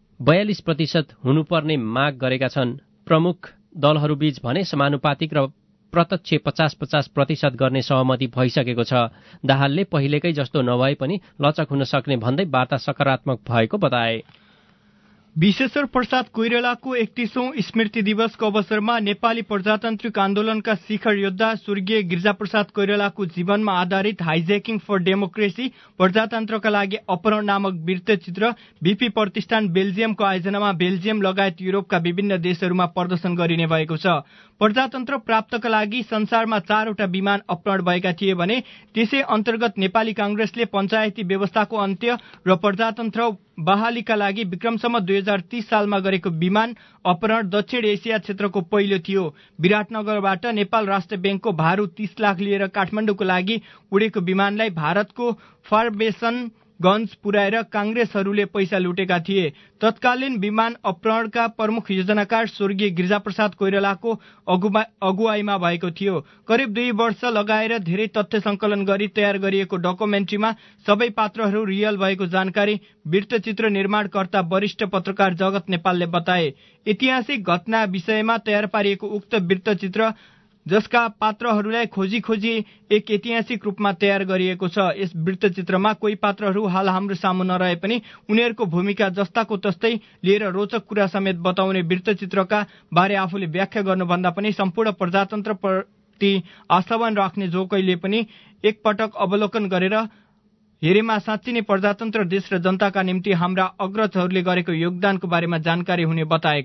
42% हुनुपर्ने माग गरेका छन्। प्रमुख दलहरूबीच भने समानुपातिक र प्रत्यक्ष 50-50% गर्ने सहमति भइसकेको छ। दाहालले पहिलेकै जस्तो नभए पनि लचक हुन सक्ने भन्दै वार्ता सकारात्मक भएको बताए। विश्वेश्वर प्रसाद कोइरालाको 31औं स्मृति दिवसको अवसरमा नेपाली प्रजातान्त्रिक आन्दोलनका शिखर योद्धा स्वर्गीय गिरिजाप्रसाद कोइरालाको जीवनमा आधारित हाइजेकिङ फर डेमोक्रेसी प्रजातन्त्रका लागि अपहरण नामक वृत्तचित्र बीपी प्रतिष्ठान बेल्जियमको आयोजनामा बेल्जियम लगायत युरोपका विभिन्न देशहरूमा प्रदर्शन गरिने भएको छ। प्रजातन्त्र प्राप्तका लागि संसारमा 4वटा विमान अपहरण भएका थिए भने त्यसै अन्तर्गत नेपाली कांग्रेसले पञ्चायती व्यवस्थाको अन्त्य र प्रजातन्त्र बहालीका लागि विक्रमसम्म 2030 सालमा गरेको विमान अपहरण दक्षिण एसिया क्षेत्रको पहिलो थियो। विराटनगरबाट नेपाल राष्ट्र ब्याङ्कको भारु 30 लाख लिएर काठमाडौँको लागि उडेको विमानलाई भारतको फारबेसनगञ्ज पुर्याएर कांग्रेसहरूले पैसा लुटेका थिए। तत्कालीन विमान अपहरणका प्रमुख योजनाकार स्वर्गीय गिरिजाप्रसाद कोइरालाको अगुवाईमा भएको थियो। करिब 2 वर्ष लगाएर धेरै तथ्य संकलन गरी तयार गरिएको डकुमेन्ट्रीमा सबै पात्रहरू रियल भएको जानकारी वृत्तचित्र निर्माणकर्ता वरिष्ठ पत्रकार जगत नेपालले बताए। ऐतिहासिक घटना विषयमा तयार पारिएको उक्त वृत्तचित्र जसका पात्रहरूलाई खोजी एक ऐतिहासिक रूपमा तयार गरिएको छ। यस वृत्तचित्रमा कोही पात्रहरू हाल हाम्रो सामु नरहे पनि उनीहरूको भूमिका जस्ताको तस्तै लिएर रोचक कुरा समेत बताउने वृत्तचित्रका बारे आफूले व्याख्या गर्नुभन्दा पनि सम्पूर्ण प्रजातन्त्र प्रति आस्थावान राख्ने जो कहिले पनि एकपटक अवलोकन गरेर हेरेमा साँच्चै नै प्रजातन्त्र देश र जनताका निम्ति हाम्रा अग्रजहरूले गरेको योगदानको बारेमा जानकारी हुने बताए।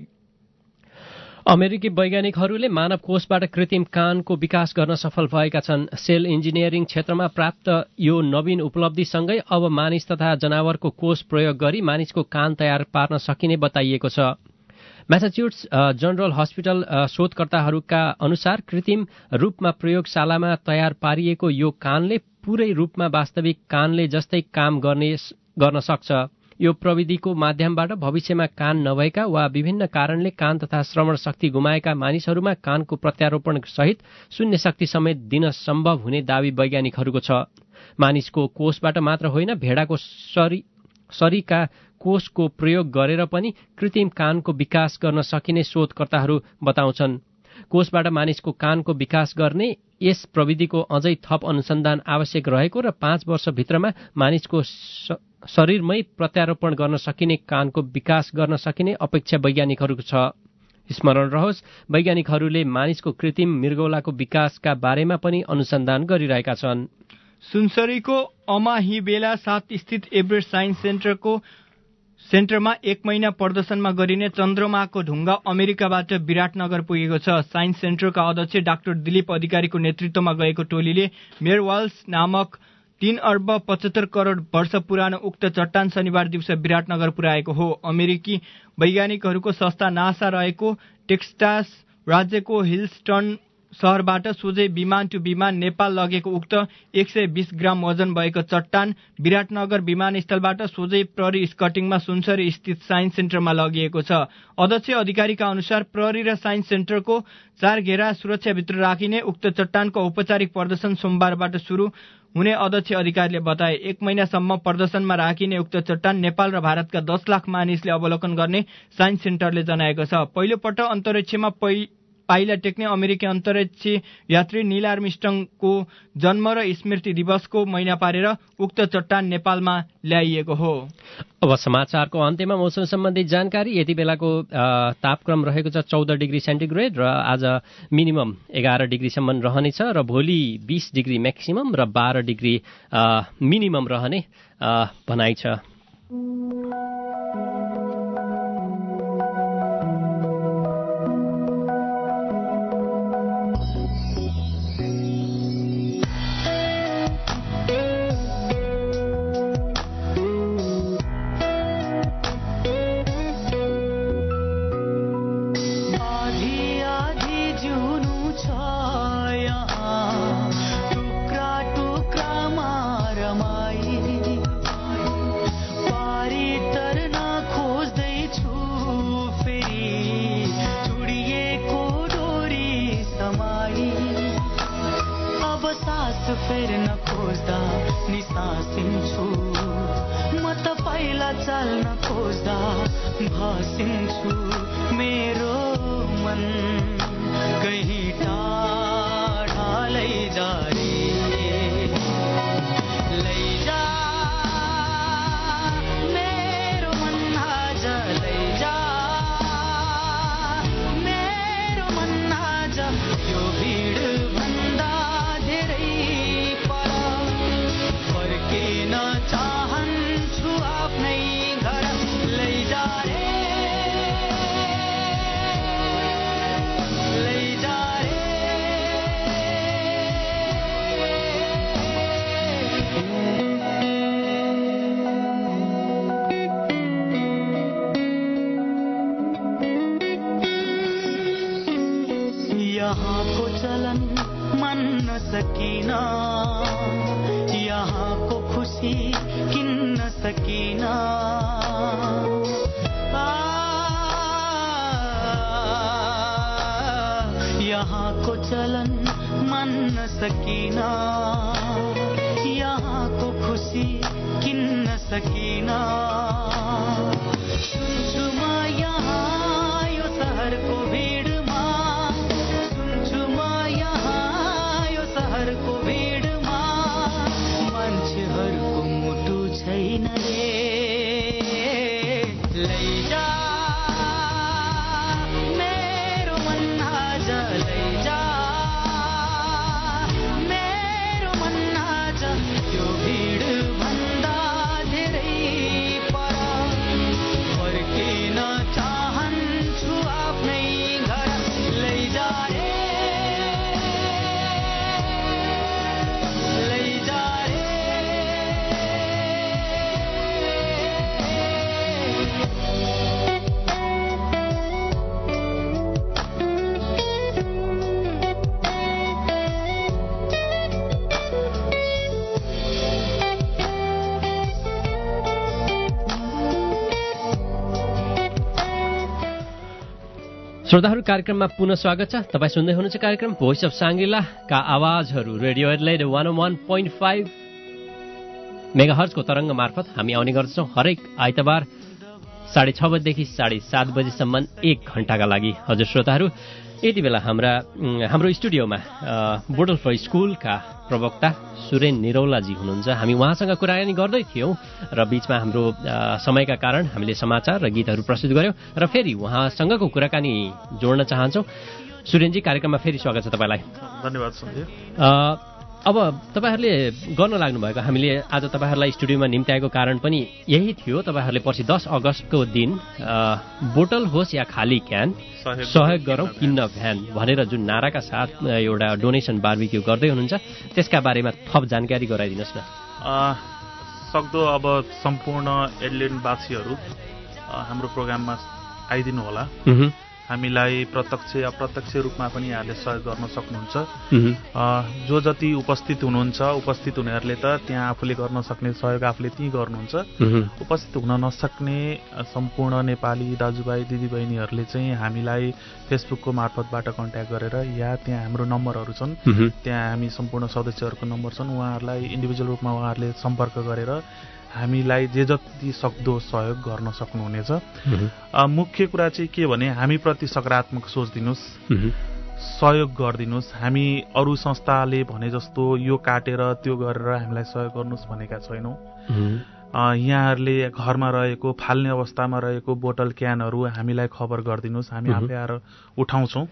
अमेरिकी वैज्ञानिकहरूले मानव कोषबाट कृत्रिम कानको विकास गर्न सफल भएका छन्। सेल इन्जिनियरिङ क्षेत्रमा प्राप्त यो नवीन उपलब्धिसँगै अब मानिस तथा जनावरको कोष प्रयोग गरी मानिसको कान तयार पार्न सकिने बताइएको छ। म्यासाचुट्स जनरल हस्पिटल शोधकर्ताहरूका अनुसार कृत्रिम रूपमा प्रयोगशालामा तयार पारिएको यो कानले पूरै रूपमा वास्तविक कानले जस्तै काम गर्न सक्छ। यो प्रविधिको माध्यमबाट भविष्यमा कान नभएका वा विभिन्न कारणले कान तथा श्रवण शक्ति गुमाएका मानिसहरूमा कानको प्रत्यारोपण सहित शून्य शक्ति समेत दिन सम्भव हुने दावी वैज्ञानिकहरूको छ। मानिसको कोषबाट मात्र होइन, भेडाको शरीरका कोषको प्रयोग गरेर पनि कृत्रिम कानको विकास गर्न सकिने शोधकर्ताहरू बताउँछन्। कोषबाट मानिसको कानको विकास गर्ने यस प्रविधिको अझै थप अनुसन्धान आवश्यक रहेको र 5 वर्षभित्रमा मानिसको शरीरमै प्रत्यारोपण गर्न सकिने कानको विकास गर्न सकिने अपेक्षा वैज्ञानिकहरूको छ। स्मरण रहोस्, वैज्ञानिकहरूले मानिसको कृत्रिम मृगौलाको विकासका बारेमा पनि अनुसन्धान गरिरहेका छन्। सुनसरीको अमाहिबेला 7 स्थित एभरेस्ट साइन्स सेन्टरमा 1 महिना प्रदर्शनमा गरिने चन्द्रमाको ढुङ्गा अमेरिकाबाट विराटनगर पुगेको छ। साइन्स सेन्टरका अध्यक्ष डाक्टर दिलीप अधिकारीको नेतृत्वमा गएको टोलीले मेयरवाल्स नामक 3 अर्ब 75 करोड वर्ष पुरानो उक्त चट्टान शनिबार दिवस विराटनगर पुर्याएको हो। अमेरिकी वैज्ञानिकहरूको संस्था नासा रहेको टेक्सास राज्यको हिल्स्टन शहरबाट सोझै विमान टु विमान नेपाल लगेको उक्त 120 ग्राम वजन भएको चट्टान विराटनगर विमानस्थलबाट सोझै प्रहरी स्कटिङमा सुनसरी स्थित साइन्स सेन्टरमा लगिएको छ। अध्यक्ष अधिकारीका अनुसार प्रहरी र साइन्स सेन्टरको 4 घेरा सुरक्षाभित्र राखिने उक्त चट्टानको औपचारिक प्रदर्शन सोमबारबाट सुरु हुने अध्यक्ष अधिकारीले बताए। 1 महिनासम्म प्रदर्शनमा राखिने उक्त चट्टान नेपाल र भारतका 10 लाख मानिसले अवलोकन गर्ने साइन्स सेन्टरले जनाएको छ। पहिलो पटक अन्तरिक्षमा पाइला टेक्ने अमेरिकी अन्तरिक्ष यात्री नील आर्मस्ट्रङको जन्म र स्मृति दिवसको महिना पारेर उक्त चट्टान नेपालमा ल्याइएको हो। अब समाचारको अन्त्यमा मौसम सम्बन्धी जानकारी। यति बेलाको तापक्रम रहेको छ 14 डिग्री सेन्टिग्रेड र आज मिनिमम 11 डिग्रीसम्म रहनेछ र भोलि 20 डिग्री म्याक्सिमम र 12 डिग्री मिनिमम रहने भनाइ छ। फेर्न खोज्दा निसासिन्छु म तपाईलाई चाल्न खोज्दा भासिन्छु मेरो मन कहीँ टाढा लैजा रे लैजा मेरो मन आज लैजा मेरो मन आज यो भिड भन्दा धेरै फर्किन चाहन्छु आफ्नै घर लैजा रे लैजा रे यहाँको चलन मान्न सकिना यहाँको खुसी किन्न सकिना यहाँको चलन मान्न सकिना यहाँको खुसी किन्न सकिना सुन्छु म यहाँ यो सहरको भिडमा सुन्छु म यहाँ यो सहरको भिडमा मान्छेहरूको मुटु छैन रे लैजा मेरो मन आज लैजा मेरो मन आज यो भिड भन्दा धेरै श्रोताहरू कार्यक्रममा पुनः स्वागत छ। तपाईँ सुन्दै हुनुहुन्छ कार्यक्रम भोइस अफ साङ्ग्रिलाका आवाजहरू रेडियो एडलाइड 101.5 मेगाहर्जको तरङ्ग मार्फत हामी आउने गर्दछौँ हरेक आइतबार 6:30 बजेदेखि 7:30 बजेसम्म 1 घण्टाका लागि। हजुर श्रोताहरू, यति बेला हाम्रो स्टुडियोमा बोटल फर स्कुलका प्रवक्ता सुरेन निरौलाजी हुनुहुन्छ। हामी उहाँसँग कुराकानी गर्दै थियौँ र बिचमा हाम्रो समयका कारण हामीले समाचार र गीतहरू प्रस्तुत गऱ्यौँ र फेरि उहाँसँगको कुराकानी जोड्न चाहन्छौँ। सुरेनजी, कार्यक्रममा फेरि स्वागत छ तपाईँलाई। धन्यवाद सन्जय। अब तपाईँहरूले गर्न लाग्नुभएको, हामीले आज तपाईँहरूलाई स्टुडियोमा निम्त्याएको कारण पनि यही थियो। तपाईँहरूले पछि 10 अगस्तको दिन बोतल होस् या खाली क्यान सहयोग गरौँ किन्न भ्यान भनेर जुन नाराका साथ एउटा डोनेसन बार्बिक्यू गर्दै हुनुहुन्छ, त्यसका बारेमा थप जानकारी गराइदिनुहोस् न। सक्दो अब सम्पूर्ण एडलेन्डवासीहरू हाम्रो प्रोग्राममा आइदिनु होला। हामीलाई प्रत्यक्ष अप्रत्यक्ष रूपमा पनि यहाँले सहयोग गर्न सक्नुहुन्छ। जो जति उपस्थित हुनुहुन्छ, उपस्थित हुनेहरूले त त्यहाँ आफूले गर्न सक्ने सहयोग आफूले त्यहीँ गर्नुहुन्छ। उपस्थित हुन नसक्ने सम्पूर्ण नेपाली दाजुभाइ दिदीबहिनीहरूले चाहिँ हामीलाई फेसबुकको मार्फतबाट कन्ट्याक्ट गरेर या त्यहाँ हाम्रो नम्बरहरू छन्, त्यहाँ हामी सम्पूर्ण सदस्यहरूको नम्बर छन्, उहाँहरूलाई इन्डिभिजुअल रूपमा उहाँहरूले सम्पर्क गरेर हामीलाई जे जति सक्दो सहयोग गर्न सक्नुहुनेछ। मुख्य कुरा चाहिँ के भने हामीप्रति सकारात्मक सोच दिनुहोस्, सहयोग गरिदिनुहोस्। हामी अरू संस्थाले भने जस्तो यो काटेर त्यो गरेर हामीलाई सहयोग गर्नुहोस् भनेका छैनौँ। यहाँहरूले घरमा रहेको फाल्ने अवस्थामा रहेको बोतल क्यानहरू हामीलाई खबर गरिदिनुहोस्, हामी आफै आएर उठाउँछौँ।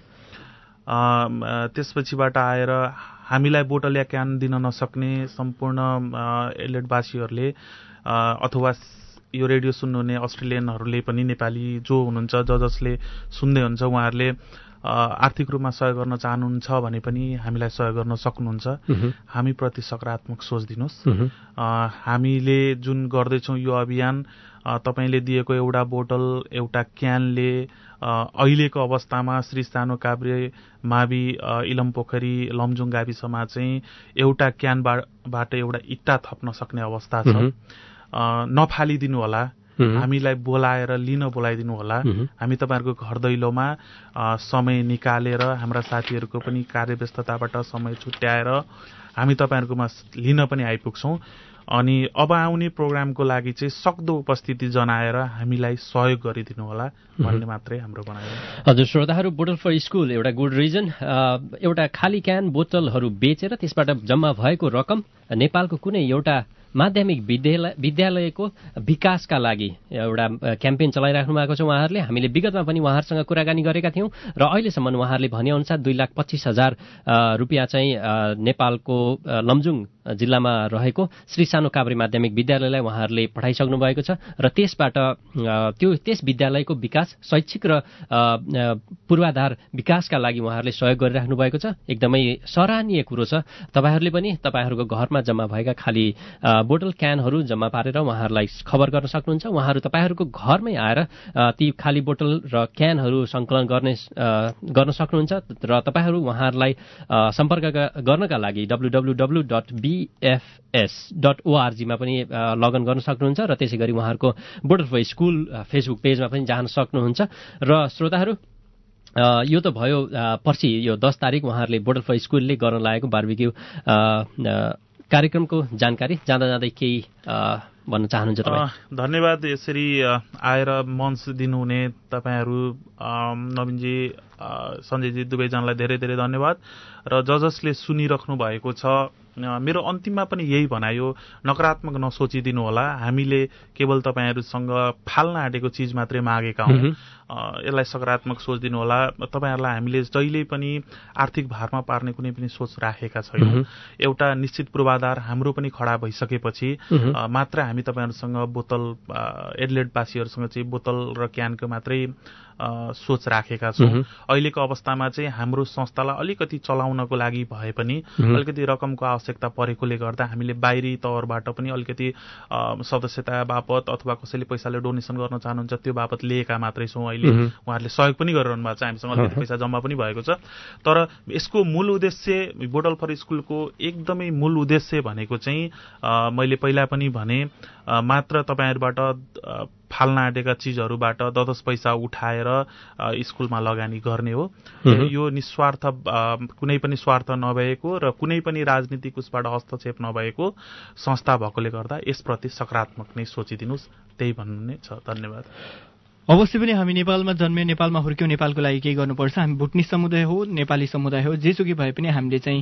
त्यसपछिबाट आएर हामीलाई बोतल या क्यान दिन नसक्ने सम्पूर्ण एडलेन्डवासीहरूले अथवा यो रेडियो सुन्नुहुने अस्ट्रेलियनहरूले पनि नेपाली जो हुनुहुन्छ, जसले सुन्दै हुन्छ, उहाँहरूले आर्थिक रूपमा सहयोग गर्न चाहनुहुन्छ भने पनि हामीलाई सहयोग गर्न सक्नुहुन्छ। हामीप्रति सकारात्मक सोच दिनुहोस्। हामीले जुन गर्दैछौँ यो अभियान, तपाईँले दिएको एउटा बोतल एउटा क्यानले अहिलेको अवस्थामा श्री सानो काभ्रे मावि इलमपोखरी लमजुङ गाविसमा चाहिँ एउटा क्यानबाट एउटा इट्टा थप्न सक्ने अवस्था छ। नफालिदिनु होला, हामीलाई लिन बोलाइदिनु होला। हामी तपाईँहरूको घर दैलोमा समय निकालेर हाम्रा साथीहरूको पनि कार्यव्यस्तताबाट समय छुट्याएर हामी तपाईँहरूकोमा लिन पनि आइपुग्छौँ। अनि अब आउने प्रोग्रामको लागि चाहिँ सक्दो उपस्थिति जनाएर हामीलाई सहयोग गरिदिनु होला भन्ने मात्रै हाम्रो भनाइ हो। हजुर श्रोताहरू, बोटल फर स्कुल एउटा गुड रिजन, एउटा खाली क्यान बोतलहरू बेचेर त्यसबाट जम्मा भएको रकम नेपालको कुनै एउटा माध्यमिक विद्यालयको विकासका लागि एउटा क्याम्पेन चलाइराख्नु भएको छ उहाँहरूले। हामीले विगतमा पनि उहाँहरूसँग कुराकानी गरेका थियौँ र अहिलेसम्म उहाँहरूले भनेअनुसार 2,25,000 रुपियाँ चाहिँ नेपालको लमजुङ जिल्लामा रहेको श्री सानो काभ्रे माध्यमिक विद्यालयलाई उहाँहरूले पठाइसक्नु भएको छ र त्यसबाट त्यस विद्यालयको विकास, शैक्षिक र पूर्वाधार विकासका लागि उहाँहरूले सहयोग गरिराख्नु भएको छ। एकदमै सराहनीय कुरो छ। तपाईँहरूले पनि तपाईँहरूको घरमा जम्मा भएका खाली बोतल क्यानहरू जम्मा पारेर उहाँहरूलाई खबर गर्न सक्नुहुन्छ। उहाँहरू तपाईँहरूको घरमै आएर ती खाली बोतल र क्यानहरू सङ्कलन गर्न सक्नुहुन्छ र तपाईँहरू उहाँहरूलाई सम्पर्क गर्नका लागि www.bfs.org मा पनि लगइन गर्न सक्नुहुन्छ र त्यसै गरी उहाँहरूको बोटल फर स्कुल फेसबुक पेजमा पनि जान सक्नुहुन्छ। र श्रोताहरू, यो त भयो पर्सि यो 10 तारिक उहाँहरूले बोटल फर स्कुलले गर्न लागेको बार्बिक्यू कार्यक्रमको जानकारी जाँदा जाँदै केही भन्न चाहनुहुन्छ तपाईँ? धन्यवाद। यसरी आएर मञ्च दिनुहुने तपाईँहरू नवीनजी, सञ्जयजी दुवैजनालाई धेरै धेरै धन्यवाद। र जसले सुनिराख्नु भएको छ, मेरो अन्तिममा पनि यही भनायो, नकारात्मक नसोचिदिनु होला। हामीले केवल तपाईँहरूसँग फाल्न आँटेको चिज मात्रै मागेका हौँ। यसलाई सकारात्मक सोच दिनु होला। तपाईँहरूलाई हामीले जहिले पनि आर्थिक भारमा पार्ने कुनै पनि सोच राखेका छैनौँ। एउटा निश्चित पूर्वाधार हाम्रो पनि खडा भइसकेपछि मात्र हामी तपाईँहरूसँग बोतल एडलेन्डवासीहरूसँग चाहिँ बोतल र क्यानको मात्रै सोच राखेका छौँ। अहिलेको अवस्थामा चाहिँ हाम्रो संस्थालाई अलिकति चलाउनको लागि भए पनि अलिकति रकमको आवश्यकता परेकोले गर्दा हामीले बाहिरी तवरबाट पनि अलिकति सदस्यता बापत अथवा कसैले पैसाले डोनेसन गर्न चाहनुहुन्छ त्यो बापत लिएका मात्रै छौँ अहिले। अहिले उहाँहरूले सहयोग पनि गरिरहनु भएको छ, हामीसँग अलिकति पैसा जम्मा पनि भएको छ। तर यसको मूल उद्देश्य, बोटल फर स्कुलको एकदमै मूल उद्देश्य भनेको चाहिँ मैले पहिला पनि भने, मात्र तपाईँहरूबाट फाल्न आँटेका चिजहरूबाट 10 पैसा उठाएर स्कुलमा लगानी गर्ने हो। यो निस्वार्थ, कुनै पनि स्वार्थ नभएको र कुनै पनि राजनीतिक उसबाट हस्तक्षेप नभएको संस्था भएकोले गर्दा यसप्रति सकारात्मक नै सोचिदिनुहोस्, त्यही भन्नु नै छ। धन्यवाद। अवश्य पनि हामी नेपालमा जन्मे, नेपालमा हुर्क्यौँ, नेपालको लागि केही गर्नुपर्छ। हामी भुटनी समुदाय हो, नेपाली समुदाय हो, जेसुकै भए पनि हामीले चाहिँ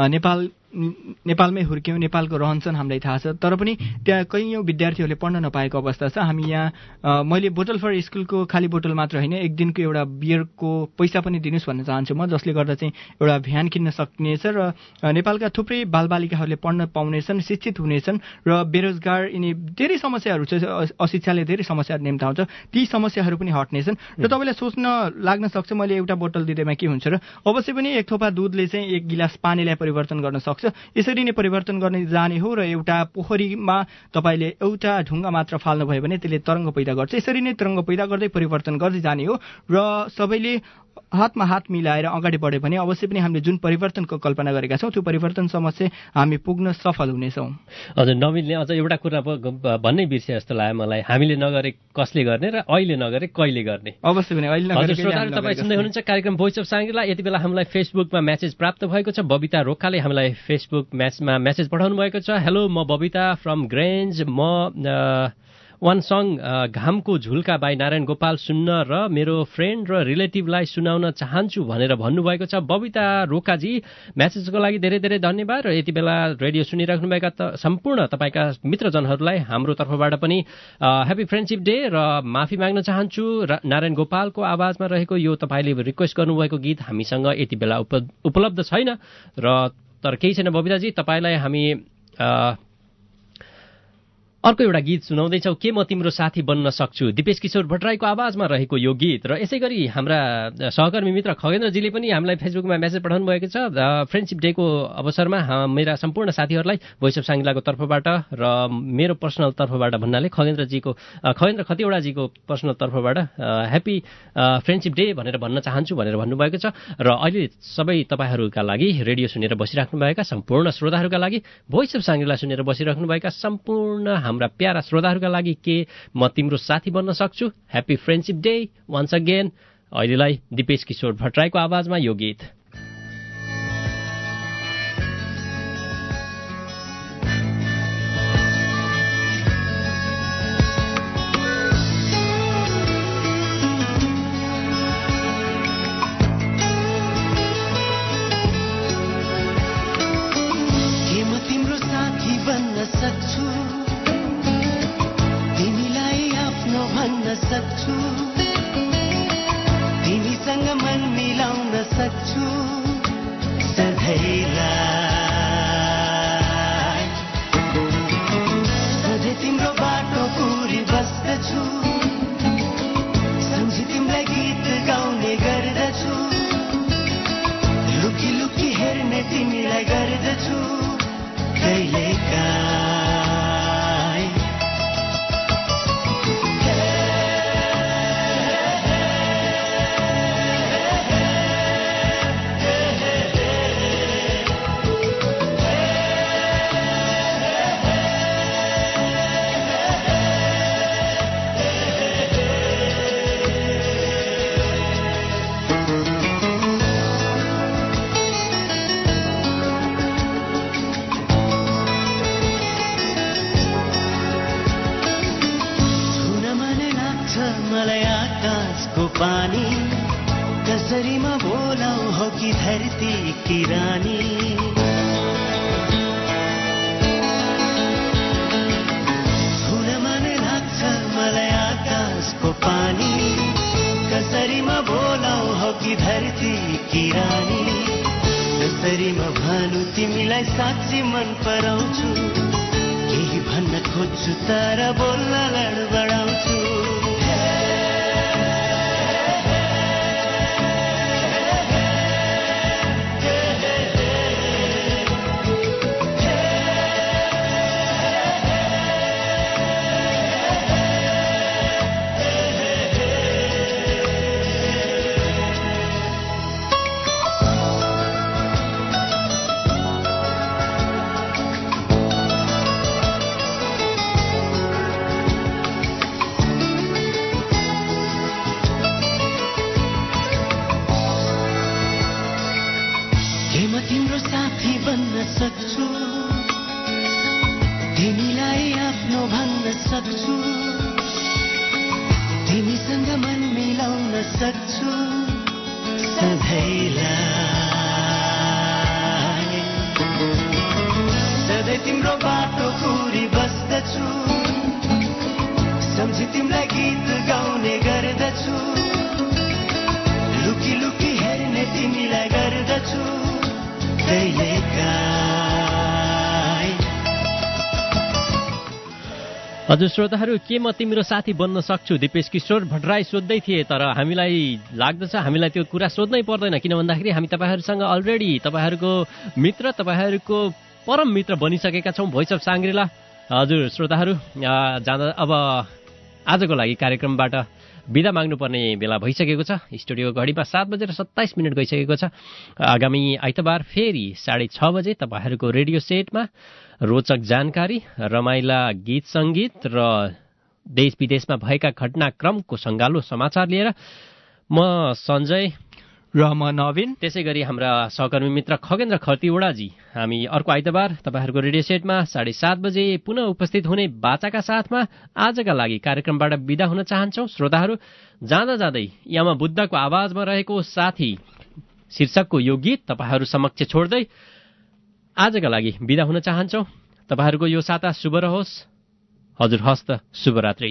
नेपालमै हुर्क्यौँ, नेपालको रहन्छन् हामीलाई थाहा छ। तर पनि त्यहाँ कैयौँ विद्यार्थीहरूले पढ्न नपाएको अवस्था छ। हामी यहाँ मैले बोटल फर स्कुलको खाली बोटल मात्र होइन, एक दिनको एउटा बियरको पैसा पनि दिनुहोस् भन्न चाहन्छु म, जसले गर्दा चाहिँ एउटा भ्यान किन्न सक्नेछ र नेपालका थुप्रै बालबालिकाहरूले पढ्न पाउनेछन्, शिक्षित हुनेछन् र बेरोजगार यिनी धेरै समस्याहरू छ, अशिक्षाले धेरै समस्याहरू निम्ताउँछ, ती समस्याहरू पनि हट्नेछन्। र तपाईँलाई सोच्न लाग्न सक्छ मैले एउटा बोतल दिँदैमा के हुन्छ र, अवश्य पनि एक थोपा दुधले चाहिँ एक गिलास पानीलाई परिवर्तन गर्न सक्छ। यसरी नै परिवर्तन गर्ने जाने हो र एउटा पोखरीमा तपाईँले एउटा ढुङ्गा मात्र फाल्नुभयो भने त्यसले तरङ्ग पैदा गर्छ। यसरी नै तरङ्ग पैदा गर्दै परिवर्तन गर्दै जाने हो र सबैले हातमा हात मिलाएर अगाडि बढ्यो भने अवश्य पनि हामीले जुन परिवर्तनको कल्पना गरेका छौँ त्यो परिवर्तनसम्म चाहिँ हामी पुग्न सफल हुनेछौँ। हजुर, नवीनले अझ एउटा कुरा भन्नै बिर्से जस्तो लाग्यो मलाई, हामीले नगरे कसले गर्ने र अहिले नगरे कहिले गर्ने। अवश्य पनि अहिले नगरे। श्रोताहरू, तपाईँ सुन्दै हुनुहुन्छ कार्यक्रम भोइस अफ साङ्ग्रिला। यति बेला हामीलाई फेसबुकमा म्यासेज प्राप्त भएको छ। बबिता रोकाले हामीलाई फेसबुक म्यासेज पठाउनु भएको छ। हेलो, म बबिता फ्रम ग्रेन्ज, म वान सङ घामको झुल्का बाई नारायण गोपाल सुन्न र मेरो फ्रेन्ड र रिलेटिभलाई सुनाउन चाहन्छु भनेर भन्नुभएको छ। बबिता रोकाजी, म्यासेजको लागि धेरै धेरै धन्यवाद। र यति बेला रेडियो सुनिराख्नुभएका सम्पूर्ण तपाईँका मित्रजनहरूलाई हाम्रो तर्फबाट पनि ह्याप्पी फ्रेन्डसिप डे र माफी माग्न चाहन्छु। नारायण गोपालको आवाजमा रहेको यो तपाईँले रिक्वेस्ट गर्नुभएको गीत हामीसँग यति बेला उपलब्ध छैन र तर केही छैन बबिताजी, तपाईँलाई हामी अर्को एउटा गीत सुनाउँदैछौँ, के म तिम्रो साथी बन्न सक्छु, दिपेश किशोर भट्टराईको आवाजमा रहेको यो गीत। र यसै गरी हाम्रा सहकर्मी मित्र खगेन्द्रजीले पनि हामीलाई फेसबुकमा मेसेज पठाउनु भएको छ। फ्रेन्डसिप डेको अवसरमा मेरा सम्पूर्ण साथीहरूलाई भोइस अफ साङ्ग्रिलाको तर्फबाट र मेरो पर्सनल तर्फबाट भन्नाले खगेन्द्र खतिवडाजीको पर्सनल तर्फबाट ह्याप्पी फ्रेन्डसिप डे भनेर भन्न चाहन्छु भनेर भन्नुभएको छ। र अहिले सबै तपाईँहरूका लागि, रेडियो सुनेर बसिराख्नुभएका सम्पूर्ण श्रोताहरूका लागि, भोइस अफ साङ्ग्रिला सुनेर बसिराख्नुभएका सम्पूर्ण हाम्रा प्यारा श्रोताहरूका लागि के म तिम्रो साथी बन्न सक्छु, happy friendship day once again. अहिलेलाई दिपेश किशोर भट्टराईको आवाजमा यो गीत। तिमीसँग मन मिलाउन सक्छु सधैँलाई, सधैँ तिम्रो बाटो कुरी बस्दछु, सम्झी तिमीलाई गीत गाउने गर्दछु, लुकी लुकी हेर्ने तिमीलाई गर्दछु कहिलेकाहीँ। पानी कसरीमा बोलाऊ हो कि धरती की रानी, छुन मन लाग्छ मलाई आकाशको पानी, कसरीमा बोलाऊ हो कि धरती की रानी, कसरीमा भानु तिमीलाई साँच्ची मन पराउँछु, केही भन्न खोज्छु तर बोल्न लडबडाउँछु। सक्छु तिमीसँग मन मिलाउन सक्छु सधैँलाई सधैँ तिम्रो बाटो कुरी बस्दछु सम्झी तिमीलाई गीत गाउने गर्दछु लुकी लुकी हेर्ने तिमीलाई गर्दछु हजुर श्रोताहरू, के म तिम्रो साथी बन्न सक्छु दिपेश किशोर भट्टराई सोध्दै थिए। तर हामीलाई लाग्दछ हामीलाई त्यो कुरा सोध्नै पर्दैन, किन भन्दाखेरि हामी तपाईँहरूसँग अलरेडी तपाईँहरूको मित्र, तपाईँहरूको परम मित्र बनिसकेका छौँ भोइस अफ साङ्ग्रिला। हजुर श्रोताहरू, जाँदा अब आजको लागि कार्यक्रमबाट बिदा माग्नुपर्ने बेला भइसकेको छ। स्टुडियो घडीमा 7:27 गइसकेको छ। आगामी आइतबार फेरि 6:30 बजे तपाईँहरूको रेडियो सेटमा रोचक जानकारी, रमाइला गीत सङ्गीत र देश विदेशमा भएका घटनाक्रमको सङ्गालो समाचार लिएर म सञ्जय र म नवीन, त्यसै गरी हाम्रा सहकर्मी मित्र खगेन्द्र खतिवडाजी हामी अर्को आइतबार तपाईँहरूको रेडियो सेटमा 7:30 बजे पुनः उपस्थित हुने बाचाका साथमा आजका लागि कार्यक्रमबाट बिदा हुन चाहन्छौँ। श्रोताहरू, जाँदा जाँदै यामा बुद्धको आवाजमा रहेको साथी शीर्षकको यो गीत तपाईँहरू समक्ष छोड्दै आजका लागि बिदा हुन चाहन्छौँ। तपाईँहरूको यो साता शुभ रहोस्। हजुर हस्त, शुभरात्रि।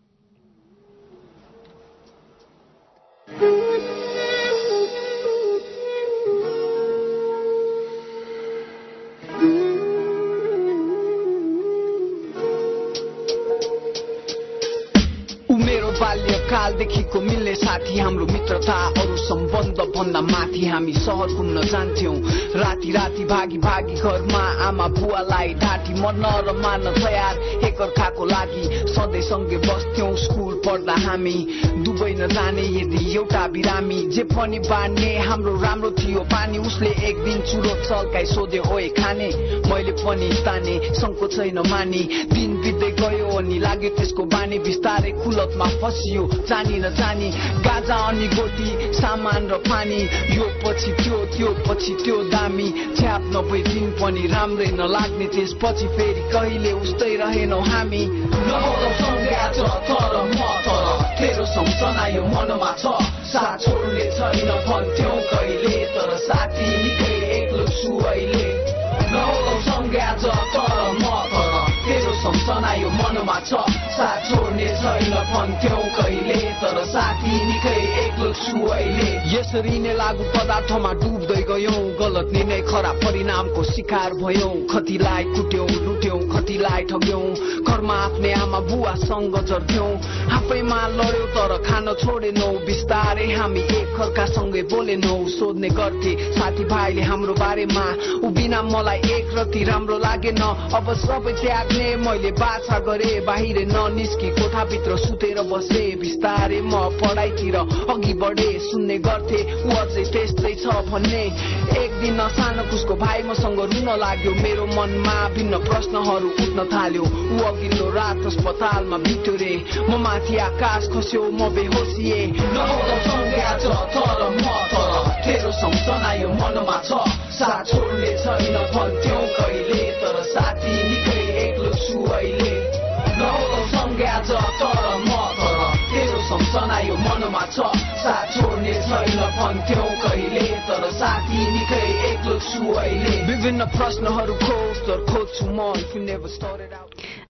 कालदेखिको मिल्ने साथी, हाम्रो मित्रता अरू सम्बन्ध भन्दा माथि। हामी सहर घुम्न जान्थ्यौं राति राति, भागी भागी घरमा आमा बुवालाई ढाँटी, मन र मान तयार एकअर्काको लागि। सधैँ सँगै बस्थ्यौं स्कुल पढ्दा हामी, दुबई नजाने यदि एउटा बिरामी। जे पनि बाँड्ने हाम्रो राम्रो थियो पानी। उसले एक दिन चुरो चल्काई सोधे ओए खाने, मैले पनि ताने सङ्को छैन मानी। दिन बित्दै गयो अनि लाग्यो त्यसको बानी, बिस्तारै कुलतमा फसियो जानी नजानी। गाजा अनि गोटी, सामान र पानी, यो पछि त्यो त्यो पछि त्यो दामी। छ्याप 90 दिन पनि राम्रै नलाग्ने, त्यसपछि फेरि कहिले उस्तै रहेनौ हामी। नहोला सँगै आज तर म तर तेरो सम्झना यो मनमा छ। साथ छोड्ने छैन भन्थ्यौ कहिले, तर साथी निकै एक्लो छु अहिले। नहोला सँगै आज तर म तर तेरो सम्झना यो मनमा छ। साथ छोड्ने छैन भन्थ्यौ कहिले, तर साथी निकै एक्लो छु अहिले। यसरी नै लागु पदार्थमा डुब्दै गयौं, गलत निर्णय खराब परिणामको शिकार भयौं। कतिलाई कुट्यौं लुट्यौं, कतिलाई ठग्यौं, घरमा आफ्नै आमा बुवासँग जर्थ्यौं। आफैमा लड्यौं तर खान छोडेनौ, बिस्तारै हामी एकअर्कासँगै बोलेनौ। सोध्ने गर्थे साथीभाइले हाम्रो बारेमा, ऊ बिना मलाई एक रति राम्रो लागेन। अब सबै त्याग्ने मैले बाछा गरे, बाहिर ननिस्की कोठाभित्र सुतेर बसे। बिस्तारै म पढाइतिर अघि बढे, सुन्ने गर्थे ऊ अझै त्यस्तै छ भन्ने। एक दिन अचानक उसको भाइ मसँग रुन लाग्यो, मेरो मनमा भिन्न प्रश्नहरू उठ्न थाल्यो। ऊ अघिल्लो रात अस्पतालमा बित्यो रे, म माथि आकाश खस्यो म बेहोसिए। नहोला सँगै आज तर म तर तेरो सम्झना यो मनमा छ। साथ छोड्ने छैन भन्थ्यौ कहिले, तर साथी निकै एक्लो छु अहिले। नहोला सँगै आज तर म तर तेरो सम्झना यो मनमा छ। साथ छोड्ने छैन भन्थ्यौ कहिले, तर साथी निकै एक्लो छु अहिले। विभिन्न प्रश्नहरूको उत्तर खोज्छु म, if you never started out